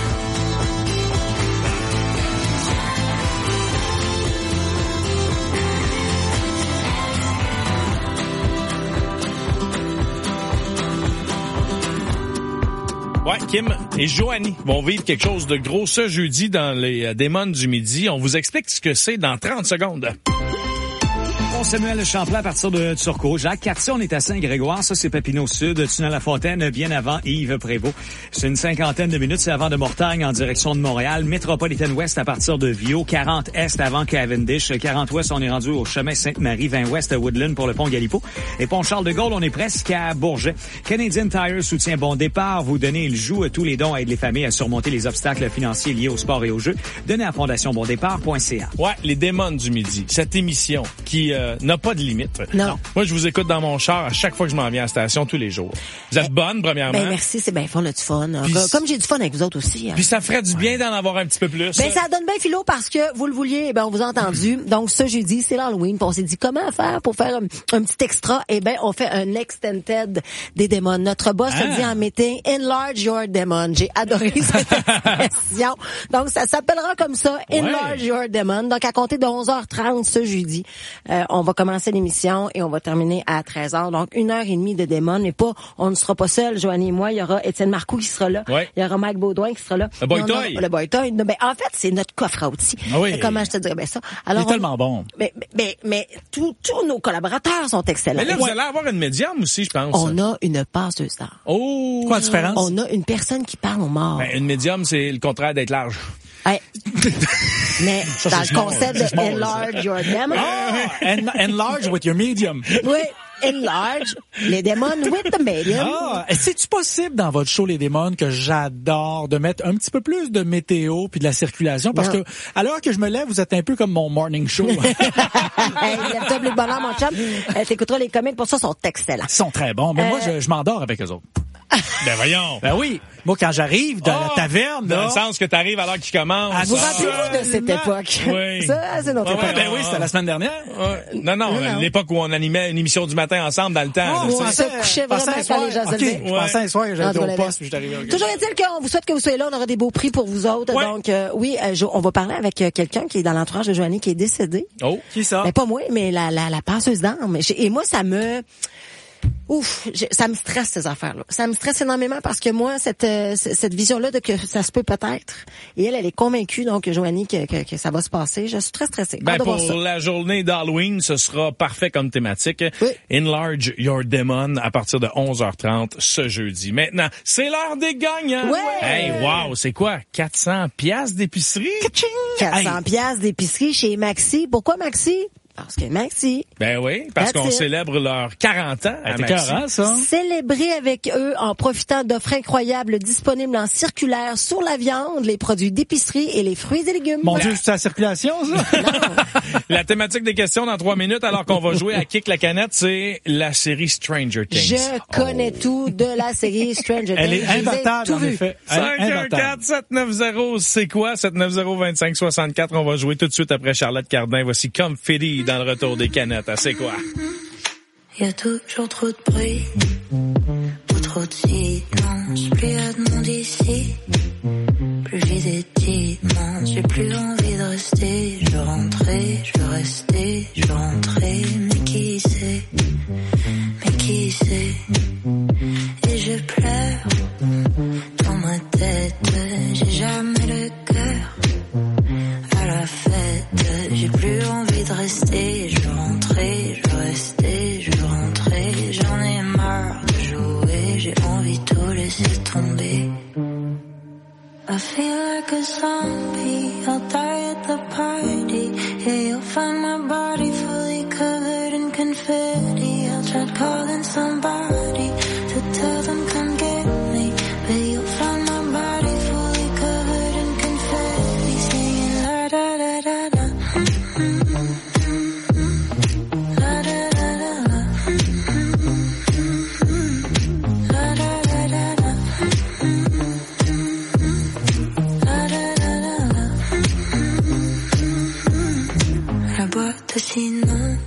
Ouais, Kim et Joanie vont vivre quelque chose de gros ce jeudi dans les Démons du Midi. On vous explique ce que c'est dans 30 secondes. Bon, Samuel Champlain à partir de Turcot. Jacques Cartier, on est à Saint-Grégoire. Ça, c'est Papineau Sud. Tunnel La Fontaine, bien avant Yves Prévost. C'est une 50aine de minutes. C'est avant de Mortagne en direction de Montréal. Métropolitaine Ouest à partir de Viau. 40 Est avant Cavendish. 40 Ouest, on est rendu au chemin Sainte-Marie. 20 Ouest à Woodland pour le pont Galipo. Et pont Charles-de-Gaulle, on est presque à Bourget. Canadian Tire soutient Bon Départ. Vous donnez, il joue tous les dons, aide les familles à surmonter les obstacles financiers liés au sport et au jeu. Donnez à fondationdebondépart.ca. Ouais, les Démons du Midi. Cette émission qui n'a pas de limite. Non. Moi, je vous écoute dans mon char à chaque fois que je m'en viens à la station tous les jours. Vous êtes bonne, premièrement. Ben merci, c'est bien fun, on a du fun. Puis, comme j'ai du fun avec vous autres aussi. Puis ça ferait du bien d'en avoir un petit peu plus. Ben ça donne bien philo parce que vous le vouliez, on vous a entendu. Donc ce jeudi, c'est l'Halloween, puis on s'est dit comment faire pour faire un petit extra. Eh ben on fait un extended des démons. Notre boss a dit en meeting, enlarge your demon. J'ai adoré cette expression. Donc ça s'appellera comme ça, enlarge your demon. Donc à compter de 11h30 ce jeudi, on va commencer l'émission et on va terminer à 13h. Donc 1h30 de démon, mais pas, on ne sera pas seul, Joanie et moi. Il y aura Étienne Marcoux qui sera là. Ouais. Il y aura Mike Baudouin qui sera là. Le Boy Toy. Le Boy Toy. Ben, en fait, c'est notre coffre à outils. Ah oui. Comment je te dirais ça? Alors, il est tellement bon. Mais tous nos collaborateurs sont excellents. Mais là, vous allez avoir une médium aussi, je pense. On a une passeuse d'art. Oh! Quoi la différence? On a une personne qui parle aux morts. Ben, une médium, c'est le contraire d'être large. Hey. Mais ça, dans le concept de enlarge your demon. Enlarge with your medium. Oui. Enlarge, les démons with the medium. Ah, c'est-tu possible dans votre show Les Démons que j'adore de mettre un petit peu plus de météo puis de la circulation parce que à l'heure que je me lève, vous êtes un peu comme mon morning show. Hey, lève-toi plus de bonheur, mon chum. T'écouteras les comiques, pour ça, sont excellents. Ils sont très bons, mais moi, je m'endors avec eux autres. Ben voyons. Ben oui. Moi, quand j'arrive dans la taverne, dans là, le sens que t'arrives à l'heure qu'il commence. Vous rappelez-vous de cette époque? Oui. Ça, c'est notre époque. ben oui, c'était la semaine dernière. Non, l'époque où on animait une émission du matin ensemble dans le temps. On se couchait vraiment quand les gens se levaient. Je pensais un soir que j'étais au poste puis je suis arrivé. Toujours est-il qu'on vous souhaite que vous soyez là. On aura des beaux prix pour vous autres. Donc, oui, on va parler avec quelqu'un qui est dans l'entourage de Joanie qui est décédé. Oh, qui ça? Ben, pas moi, mais la passeuse d'âme. Et moi, ça me stresse ces affaires-là. Ça me stresse énormément parce que moi, cette vision-là de que ça se peut peut-être, et elle est convaincue, donc Joanie, que ça va se passer. Je suis très stressée. Ben pour la journée d'Halloween, ce sera parfait comme thématique. Oui. Enlarge Your Demon à partir de 11h30 ce jeudi. Maintenant, c'est l'heure des gagnants. Ouais. Hey, wow, c'est quoi? 400 piastres d'épicerie? 400 piastres d'épicerie chez Maxi. Pourquoi Maxi? Parce que Maxi. Ben oui, parce qu'on célèbre leurs 40 ans à Maxi. Ça. Célébrer avec eux en profitant d'offres incroyables disponibles en circulaire sur la viande, les produits d'épicerie et les fruits et légumes. Mon Dieu, c'est la circulation, ça? La thématique des questions dans 3 minutes, alors qu'on va jouer à Kick la canette, c'est la série Stranger Things. Je connais tout de la série Stranger Things. Elle est imbattable, en effet. 514-790, c'est quoi? 790-2564. On va jouer tout de suite après Charlotte Cardin. Voici Comfitty dans le retour des canettes. C'est quoi? Y a toujours trop de bruit, ou trop de silence. Plus y a de monde ici, plus j'ai des dimanches. J'ai plus envie de rester. Je veux rentrer, je veux rester, je veux rentrer. Mais qui sait, et je pleure dans ma tête. J'ai jamais le cœur à la fête. J'ai plus envie de rester. Je veux rentrer, je veux rester, je veux rentrer. J'en ai marre de jouer. J'ai envie de tout laisser tomber. I feel like a zombie. I'll die at the party. Yeah, you'll find my body fully covered in confetti. I'll try calling somebody to tell them come get me. But you'll find my body fully covered in confetti. Singing la da da da da. La da da da da. La da da da da. La da da da da. La boîte s'inonde.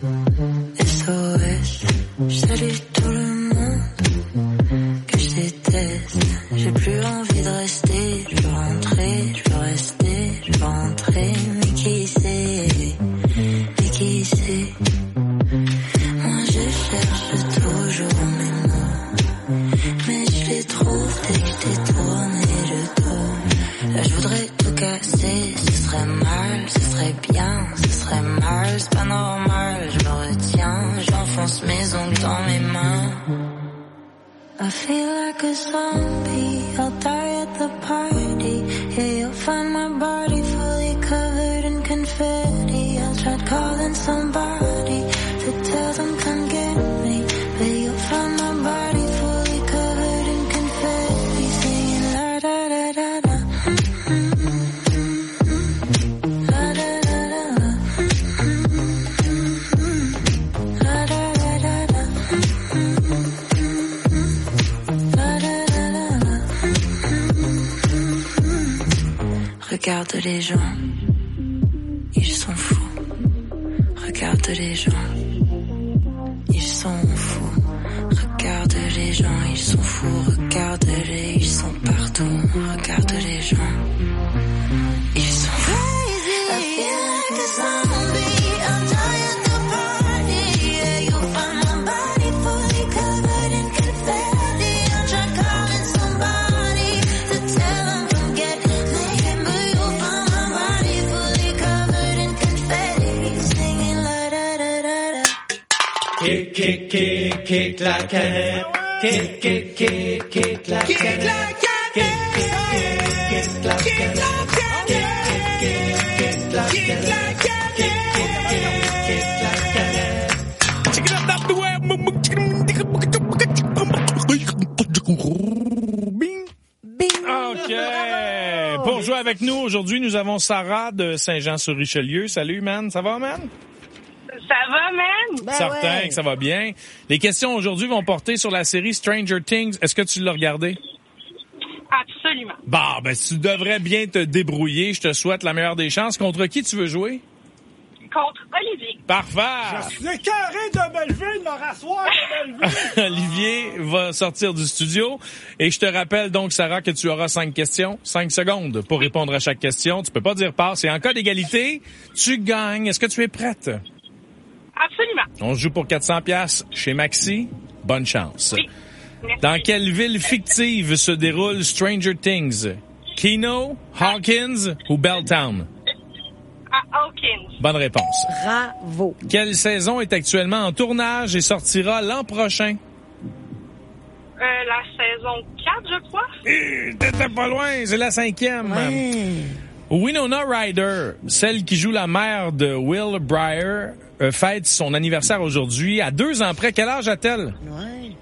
SOS. Je salue tout le monde que je déteste. J'ai plus envie de rester. Je veux rentrer, je veux rester, je veux rentrer. Mais qui sait, moi je cherche toujours mes mots, mais je les trouve dès que je détourne et je tourne. Là je voudrais tout casser. Ce serait mal, ce serait bien, ce serait mal. C'est pas normal, je me retiens. J'enfonce mes ongles dans mes mains. I feel like a zombie. I'll die at the party. Yeah, you'll find my body fully covered in confetti. I'll try calling somebody to tell them come get me. But you'll find my body fully covered in confetti. Singing la da da da da. La da da da da. La da da da da. Regarde les gens, ils sont fous. Regarde les gens, ils sont fous. Regarde les gens, ils sont fous. Regarde-les, ils sont partout. Regarde les gens, ils sont fous. I feel like a zombie. I'll die at the party. Yeah, you'll find my body fully covered in confetti. I'll try calling somebody to tell them come get me. But you'll find my body fully covered in confetti. Singing la da da da da. Kick, kick, kick, kick la canette. Kick, kick, kick, kick la canette. Kick la canette. Kick, kick, kick la canette. avec nous. Aujourd'hui, nous avons Sarah de Saint-Jean-sur-Richelieu. Salut, man. Ça va, man? Ça va, man? Ben Certain ouais. que ça va bien. Les questions aujourd'hui vont porter sur la série Stranger Things. Est-ce que tu l'as regardé? Absolument. Bah, ben, tu devrais bien te débrouiller. Je te souhaite la meilleure des chances. Contre qui tu veux jouer? Contre Olivier. Parfait! Je suis écœuré de me lever, de me rasseoir, de me lever. Olivier va sortir du studio. Et je te rappelle donc, Sarah, que tu auras 5 questions, 5 secondes pour répondre à chaque question. Tu peux pas dire passe. Et en cas d'égalité, tu gagnes. Est-ce que tu es prête? Absolument. On joue pour 400$ chez Maxi. Bonne chance. Oui. Merci. Dans quelle ville fictive se déroule Stranger Things? Keno, Hawkins ou Belltown? À Hawkins. Bonne réponse. Bravo. Quelle saison est actuellement en tournage et sortira l'an prochain? La saison 4, je crois. T'étais pas loin, c'est la 5e. Ouais. Winona Ryder, celle qui joue la mère de Will Breyer, fête son anniversaire aujourd'hui. À 2 ans près, quel âge a-t-elle? Ouais.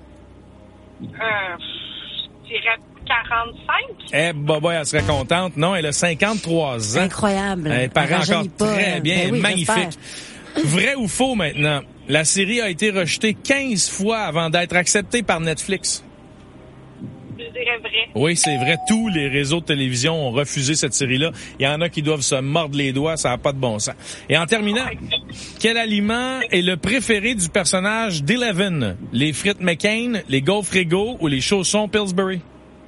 Je dirais 45. Eh, Baba, elle serait contente. Non, elle a 53 ans. Incroyable. Elle paraît encore rajeunit pas, très elle. bien, Ben oui, magnifique. Vrai ou faux maintenant? La série a été rejetée 15 fois avant d'être acceptée par Netflix. Je dirais vrai. Oui, c'est vrai. Tous les réseaux de télévision ont refusé cette série-là. Il y en a qui doivent se mordre les doigts. Ça n'a pas de bon sens. Et en terminant, quel aliment est le préféré du personnage d'Eleven? Les frites McCain, les gaufres Ego ou les chaussons Pillsbury?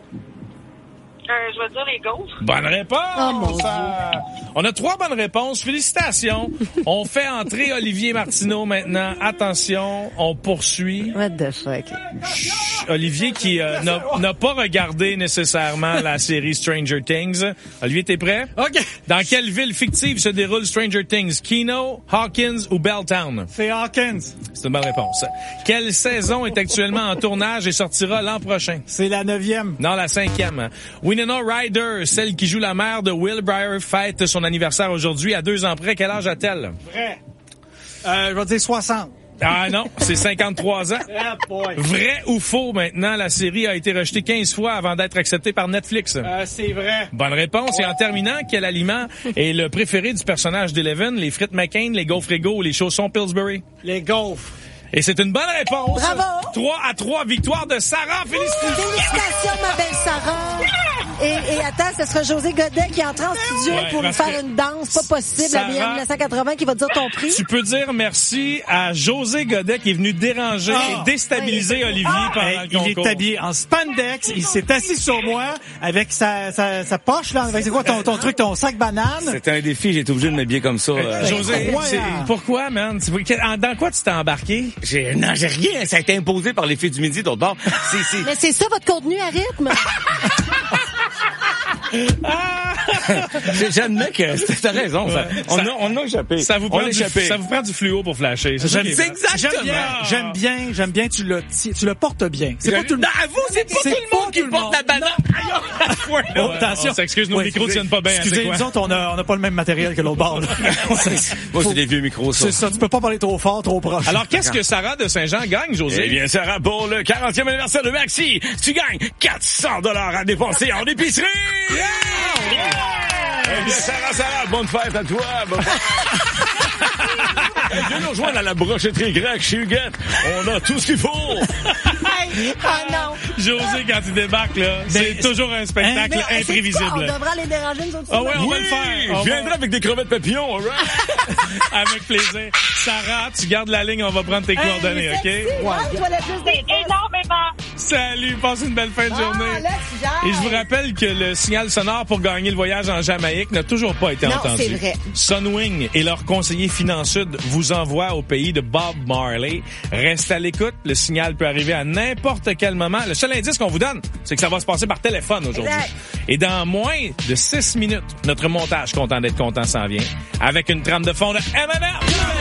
Je vais dire les gaufres. Bonne réponse! Oh, mon Dieu. On a 3 bonnes réponses. Félicitations. On fait entrer Olivier Martineau maintenant. Attention, on poursuit. What the fuck? Chut, Olivier qui n'a pas regardé nécessairement la série Stranger Things. Olivier, t'es prêt? OK. Dans quelle ville fictive se déroule Stranger Things? Keno, Hawkins ou Belltown? C'est Hawkins. C'est une bonne réponse. Quelle saison est actuellement en tournage et sortira l'an prochain? C'est la 9e. Non, la 5e. Winona Ryder, celle qui joue la mère de Will Breyer, fête son anniversaire aujourd'hui. À 2 ans près, quel âge a-t-elle? Vrai. Je vais dire 60. Ah non, c'est 53 ans. Ah, boy. Vrai ou faux maintenant, la série a été rejetée 15 fois avant d'être acceptée par Netflix? C'est vrai. Bonne réponse. Et en terminant, quel aliment est le préféré du personnage d'Eleven? Les frites McCain, les gaufres Ego ou les chaussons Pillsbury? Les gaufres. Et c'est une bonne réponse. Bravo. 3-3, victoire de Sarah. Félicitations. Félicitations, ma belle Sarah. Et attends, ce sera José Godet qui entre en studio Ouais, pour nous parce faire que une danse pas possible Sarah, à BM 1980 qui va dire ton prix. Tu peux dire merci à José Godet qui est venu déranger et déstabiliser Olivier pendant le Il concours. est habillé en spandex, il s'est assis sur moi avec sa poche, là, avec c'est quoi ton truc, ton sac banane. C'était un défi, j'ai été obligé de m'habiller comme ça. José, incroyable. pourquoi, man? Dans quoi tu t'es embarqué? Non, j'ai rien. Ça a été imposé par les filles du midi d'autre bord. Mais c'est ça votre contenu à rythme. J'admets que t'as raison. On a échappé. Ça vous prend du fluo pour flasher. J'aime exactement. J'aime bien, tu le portes bien. C'est pas tout le monde. À vous, c'est pas tout le monde qui porte la banane. Oh, attention. On s'excuse, nos micros tiennent pas bien. Excusez, nous autres, on a pas le même matériel que l'autre bord, là. Moi, c'est des vieux micros, ça. C'est ça, tu peux pas parler trop fort, trop proche. Alors, qu'est-ce que Sarah de Saint-Jean gagne, José? Eh bien, Sarah, pour le 40e anniversaire de Maxi, tu gagnes 400$ à dépenser en épicerie! Eh bien, Sarah, bonne fête à toi! Viens nous rejoindre à la brochetterie grecque chez Huguette. On a tout ce qu'il faut! Ah non. José, quand il débarque, là, c'est toujours un spectacle imprévisible. On devrait aller déranger nous autres. Ah ouais, on va Oui, le faire. je viendrai avec des crevettes papillons, all right? Avec plaisir. Sarah, tu gardes la ligne, on va prendre tes coordonnées, OK? Énormément. Salut, passe une belle fin de journée. Là, tu gères. Et je vous rappelle que le signal sonore pour gagner le voyage en Jamaïque n'a toujours pas été Non, entendu. c'est vrai. Sunwing et leur conseiller Finansud vous envoient au pays de Bob Marley. Reste à l'écoute, le signal peut arriver à n'importe quel moment. Le seul indice qu'on vous donne, c'est que ça va se passer par téléphone aujourd'hui. Exact. Et dans moins de 6 minutes, notre montage Content d'être content s'en vient avec une trame de fond de M&M.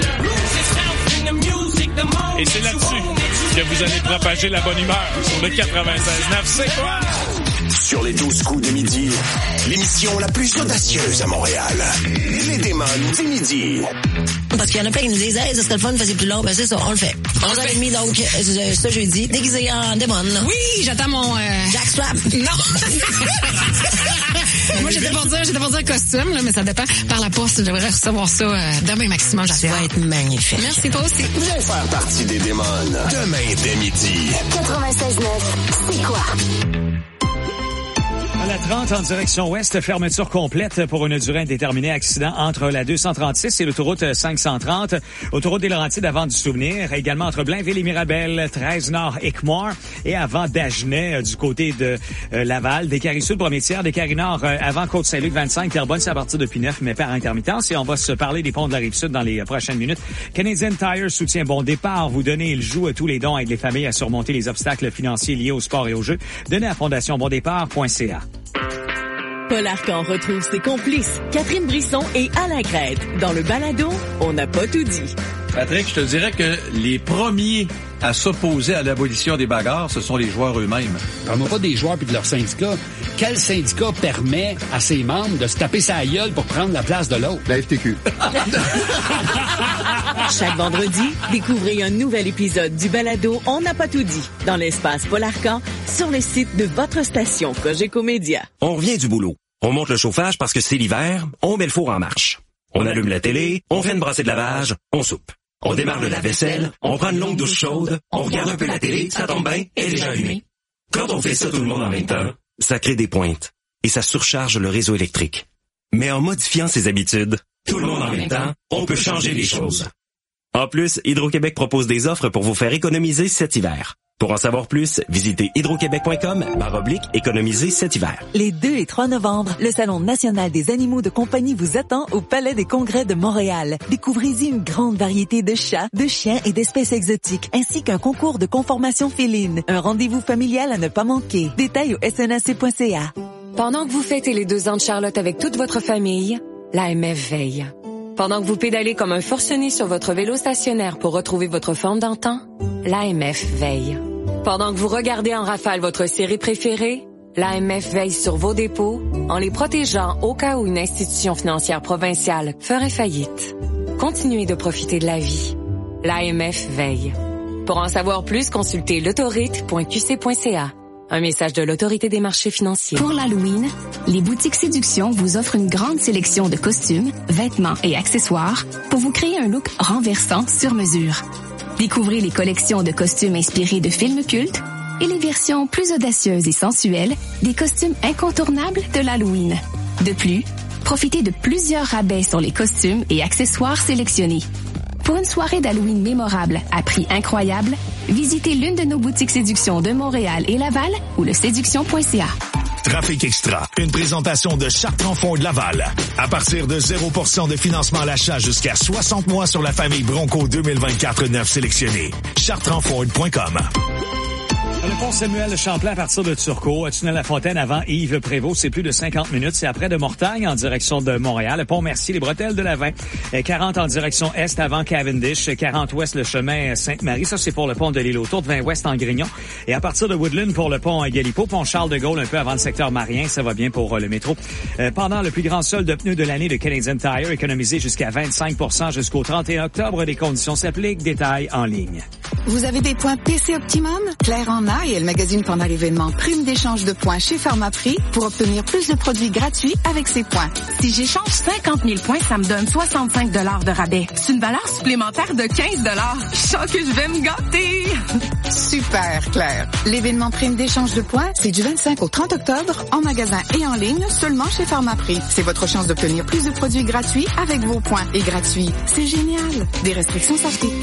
Et c'est là-dessus que vous allez propager la bonne humeur sur le 96.9. C'est quoi? Sur les 12 coups de midi, l'émission la plus audacieuse à Montréal. Les déments du midi. Parce qu'il y en a plein qui nous disent, hey, ça serait le fun de faire plus long. Ben, c'est ça, on le fait. 11h30, donc, ce jeudi, déguisé en démon. Oui, j'attends mon, Jackstrap. Non! Moi, j'étais pour dire costume, là, mais ça dépend. Par la poste, je devrais recevoir ça demain maximum. Ça va être magnifique. Merci, toi aussi. Viens faire partie des démons. Demain dès midi. 96.9, c'est quoi? À la 30 en direction ouest, fermeture complète pour une durée indéterminée. Accident entre la 236 et l'autoroute 530. Autoroute des Laurentides avant du Souvenir. Également entre Blainville et Mirabel, 13 Nord Équimart. Et avant Dagenais, du côté de Laval. Des Carrés Sud, premier tiers. Des Carrés Nord avant Côte-Saint-Luc, 25. Terrebonne, c'est à partir de P9, mais par intermittence. Et on va se parler des ponts de la Rive-Sud dans les prochaines minutes. Canadian Tire soutient Bon Départ. Vous donnez le joue à tous les dons, aide les familles à surmonter les obstacles financiers liés au sport et au jeu. Donnez à fondationdebondépart.ca. Paul Arcan retrouve ses complices, Catherine Brisson et Alain Crête. Dans le balado, on n'a pas tout dit. Patrick, je te dirais que les premiers à s'opposer à l'abolition des bagarres, ce sont les joueurs eux-mêmes. Parle-moi pas des joueurs puis de leur syndicat. Quel syndicat permet à ses membres de se taper sa gueule pour prendre la place de l'autre? La FTQ. Chaque vendredi, découvrez un nouvel épisode du balado On n'a pas tout dit dans l'espace Paul Arcan sur le site de votre station Cogeco Média. On revient du boulot. On monte le chauffage parce que c'est l'hiver, on met le four en marche. On allume la télé, on fait une brassée de lavage, on soupe. On démarre le lave-vaisselle, on prend une longue douche chaude, on regarde un peu la télé, ça tombe bien, elle est déjà allumée. Quand on fait ça tout le monde en même temps, ça crée des pointes et ça surcharge le réseau électrique. Mais en modifiant ses habitudes, tout le monde en même temps, on peut changer les choses. En plus, Hydro-Québec propose des offres pour vous faire économiser cet hiver. Pour en savoir plus, visitez hydroquebec.com/économiser cet hiver. Les 2 et 3 novembre, le Salon national des animaux de compagnie vous attend au Palais des Congrès de Montréal. Découvrez-y une grande variété de chats, de chiens et d'espèces exotiques, ainsi qu'un concours de conformation féline. Un rendez-vous familial à ne pas manquer. Détails au snac.ca. Pendant que vous fêtez les 2 ans de Charlotte avec toute votre famille, l'AMF veille. Pendant que vous pédalez comme un forcené sur votre vélo stationnaire pour retrouver votre forme d'antan, l'AMF veille. Pendant que vous regardez en rafale votre série préférée, l'AMF veille sur vos dépôts en les protégeant au cas où une institution financière provinciale ferait faillite. Continuez de profiter de la vie. L'AMF veille. Pour en savoir plus, consultez l'autorite.qc.ca. Un message de l'Autorité des marchés financiers. Pour l'Halloween, les boutiques Séduction vous offrent une grande sélection de costumes, vêtements et accessoires pour vous créer un look renversant sur mesure. Découvrez les collections de costumes inspirés de films cultes et les versions plus audacieuses et sensuelles des costumes incontournables de l'Halloween. De plus, profitez de plusieurs rabais sur les costumes et accessoires sélectionnés. Pour une soirée d'Halloween mémorable à prix incroyable, visitez l'une de nos boutiques Séduction de Montréal et Laval ou le séduction.ca. Trafic Extra, une présentation de Charte-Tremfond de Laval. À partir de 0% de financement à l'achat jusqu'à 60 mois sur la famille Bronco 2024 9 sélectionnée. Charte-Tremfond.com. Le pont Samuel Champlain à partir de Turcot, tunnel La Fontaine avant Yves Prévost, c'est plus de 50 minutes. C'est après de Mortagne en direction de Montréal. Le pont Mercier, les bretelles de Lavin. 40 en direction est avant Cavendish. 40 ouest le chemin Sainte-Marie. Ça, c'est pour le pont de l'île aux Tourtes. 20 ouest en Grignon. Et à partir de Woodland pour le pont Galipo. Pont Charles-de-Gaulle un peu avant le secteur Marien. Ça va bien pour le métro. Pendant le plus grand solde de pneus de l'année de Canadian Tire, économisé jusqu'à 25% jusqu'au 31 octobre. Les conditions s'appliquent. Détails en ligne. Vous avez des points PC Optimum? Claire en a et elle magasine pendant l'événement Prime d'échange de points chez Pharmaprix pour obtenir plus de produits gratuits avec ses points. Si j'échange 50 000 points, ça me donne 65 $ de rabais. C'est une valeur supplémentaire de 15 $. Je sens que je vais me gâter. Super, Claire. L'événement Prime d'échange de points, c'est du 25 au 30 octobre en magasin et en ligne seulement chez Pharmaprix. C'est votre chance d'obtenir plus de produits gratuits avec vos points. Et gratuits, c'est génial. Des restrictions s'appliquent.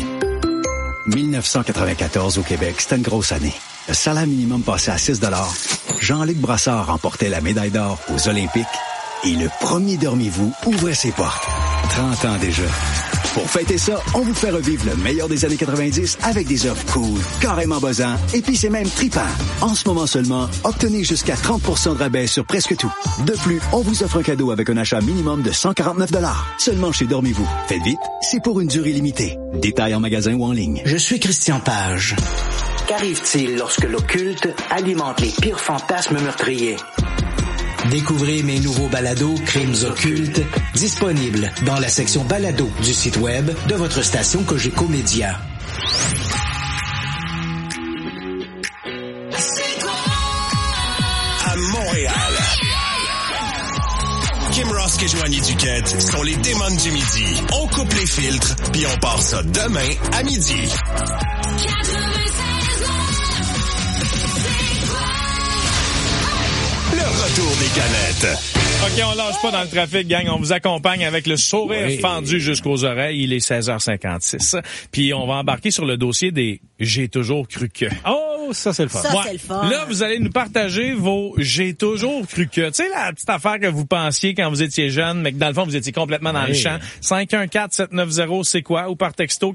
1994 au Québec, c'était une grosse année. Le salaire minimum passait à 6 $. Jean-Luc Brassard remportait la médaille d'or aux Olympiques et le premier Dormez-vous ouvrait ses portes. 30 ans déjà. Pour fêter ça, on vous fait revivre le meilleur des années 90 avec des offres cool, carrément buzzant, et puis c'est même trippant. En ce moment seulement, obtenez jusqu'à 30% de rabais sur presque tout. De plus, on vous offre un cadeau avec un achat minimum de 149 $. Seulement chez Dormez-vous. Faites vite, c'est pour une durée limitée. Détails en magasin ou en ligne. Je suis Christian Page. Qu'arrive-t-il lorsque l'occulte alimente les pires fantasmes meurtriers? Découvrez mes nouveaux balados Crimes occultes, disponibles dans la section balado du site web de votre station Cogeco Média. À Montréal, Kim Rosk et Joanie Duquette sont les démons du midi. On coupe les filtres, puis on part ça demain à midi. Le retour des canettes. OK, on lâche pas dans le trafic, gang. On vous accompagne avec le sourire fendu jusqu'aux oreilles. Il est 16h56. Puis on va embarquer sur le dossier des « J'ai toujours cru que ». Oh, ça, c'est le fun. Ça, c'est le fun. Là, vous allez nous partager vos « J'ai toujours cru que ». Tu sais, la petite affaire que vous pensiez quand vous étiez jeune, mais que dans le fond, vous étiez complètement dans le champ. 514-790, c'est quoi? Ou par texto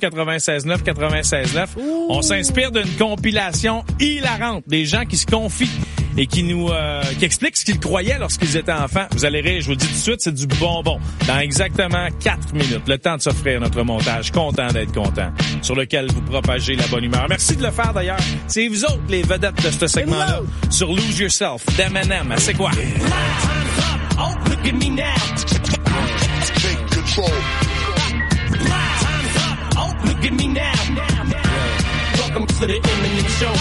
96-9. On s'inspire d'une compilation hilarante des gens qui se confient et qui nous qui expliquent ce qu'ils croyaient lorsqu'ils étaient enfants. Vous allez rire, je vous le dis tout de suite, c'est du bonbon. Dans exactement 4 minutes, le temps de s'offrir notre montage. Content d'être content, sur lequel vous propagez la bonne humeur. Merci de le faire d'ailleurs. C'est vous autres les vedettes de ce segment-là. Sur Lose Yourself, d'Eminem. C'est quoi? Oh, look at me now. Take control. Time's up. Oh, look at me now. Welcome to the Eminem Show.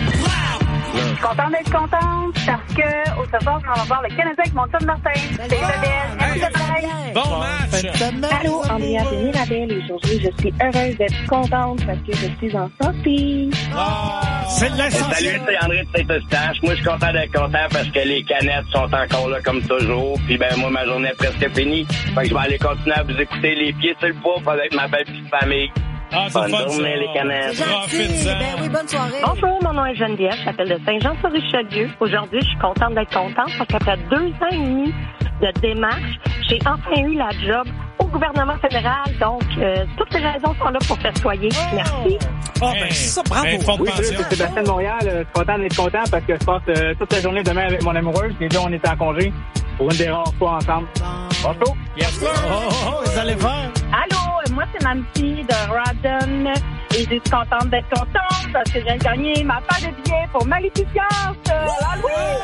Content d'être contente parce que au soir, je m'en vais voir le Canadien avec mon chum Martin. C'est Isabelle. Bon match! Allô, Andrea de Mirabel. Et aujourd'hui, je suis heureuse d'être contente parce que je suis en santé. C'est de l'essentiel. Salut, c'est André de Saint-Eustache. Moi, je suis content d'être content parce que les canettes sont encore là comme toujours. Puis ben moi, ma journée est presque finie. Fait que je vais aller continuer à vous écouter les pieds sur le poids avec ma belle petite famille. Ah, c'est bonne fun, journée, ça. les canettes. Ben oui, bonne soirée. Bonjour, mon nom est Geneviève, je m'appelle de Saint-Jean-sur-Richelieu. Aujourd'hui, je suis contente d'être contente parce qu'après 2 ans et demi de démarche, j'ai enfin eu la job au gouvernement fédéral. Donc, toutes les raisons sont là pour festoyer. Merci. Oh, ben, ça, bravo. Oui, c'est Sébastien de Montréal. Je suis content d'être content parce que je passe toute la journée demain avec mon amoureuse. Les deux, on est en congé pour une des rares fois ensemble. Bonjour. Yes, sir. Vous allez faire. Allô, moi, c'est Mamie de Rodden. Et je suis contente d'être contente parce que je viens de gagner ma part de billets pour Maléficence. Halloween!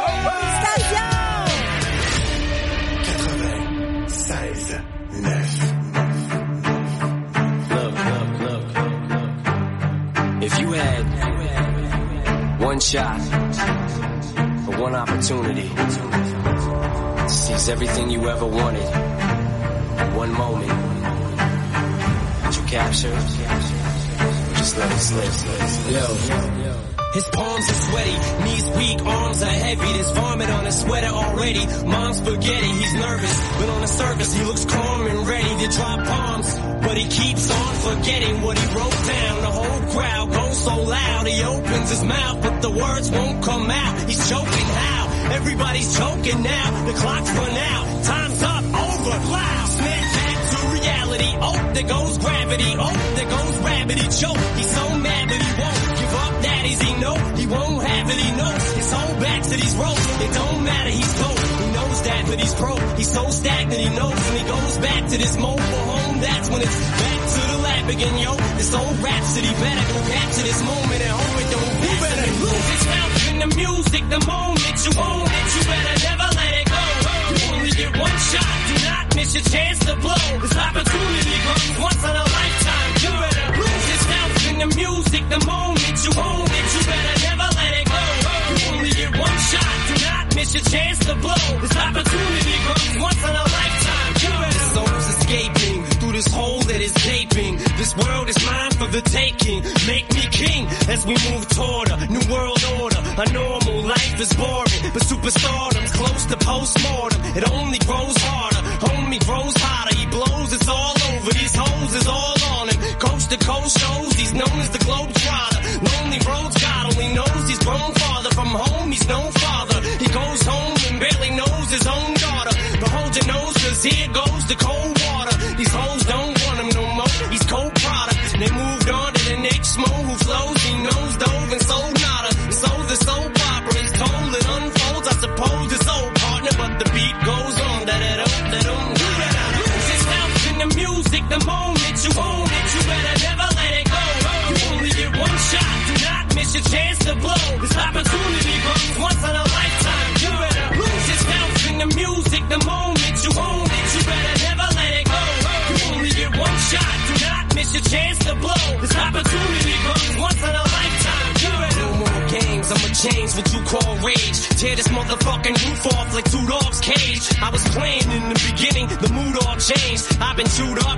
Félicitations! 96, 9. If you had one shot or one opportunity to seize everything you ever wanted, one moment, would you capture or just let it slip? Yo. His palms are sweaty, knees weak, arms are heavy. There's vomit on his sweater already. Mom's spaghetti, he's nervous, but on the surface he looks calm and ready to drop bombs. But he keeps on forgetting what he wrote down. The whole crowd goes so loud, he opens his mouth, but the words won't come out. He's choking how? Everybody's choking now. The clock's run out, time's up, over, loud. Snap back to reality. Oh, there goes gravity. Oh, there goes gravity. Choke. He's so mad but he won't give up. That is he know he won't have it. He knows his whole back to these ropes. It don't matter. He's close. He knows that, but he's broke. He's so stagnant. He knows when he goes back to this mobile home. That's when it's back to the lab again, yo. This old rhapsody better go capture this moment and hope it don't. You better lose yourself in the music. The moment you own it, you better never let it go. You only get one shot. Do not miss your chance to blow. This opportunity comes once in a lifetime. You better lose yourself in the music. The moment you own it, you better never let it go. You only get one shot. Do not miss your chance to blow. This opportunity comes once in a lifetime. You better. The soul's escaping through this hole that is gaping. This world is mine for the taking. Make me king as we move toward a new world order. A normal life is boring, but superstardom's close to postmortem. It only grows harder. Homie grows hotter. He blows. It's all over. These hoes is all on him. Coast to coast shows. He's known as the Globetrotter. Lonely roads. God only knows he's grown farther from home. He's no father. He goes home and barely knows his own daughter. But hold your nose, 'cause here goes the cold water. These hoes don't want him no more. He's cold product. They moved on to the next mo who flows. He knows dove and sold nada. So the soap opera is told. It unfolds. I suppose it's old partner, but the beat goes on. Da-da-dum. You better lose yourself in the music. The moment you own it, you better never let it go. You only get This opportunity comes once in a lifetime. No more games, I'ma change what you call rage. Tear this motherfucking roof off like two dogs' cage. I was playing in the beginning, the mood all changed. I've been chewed up,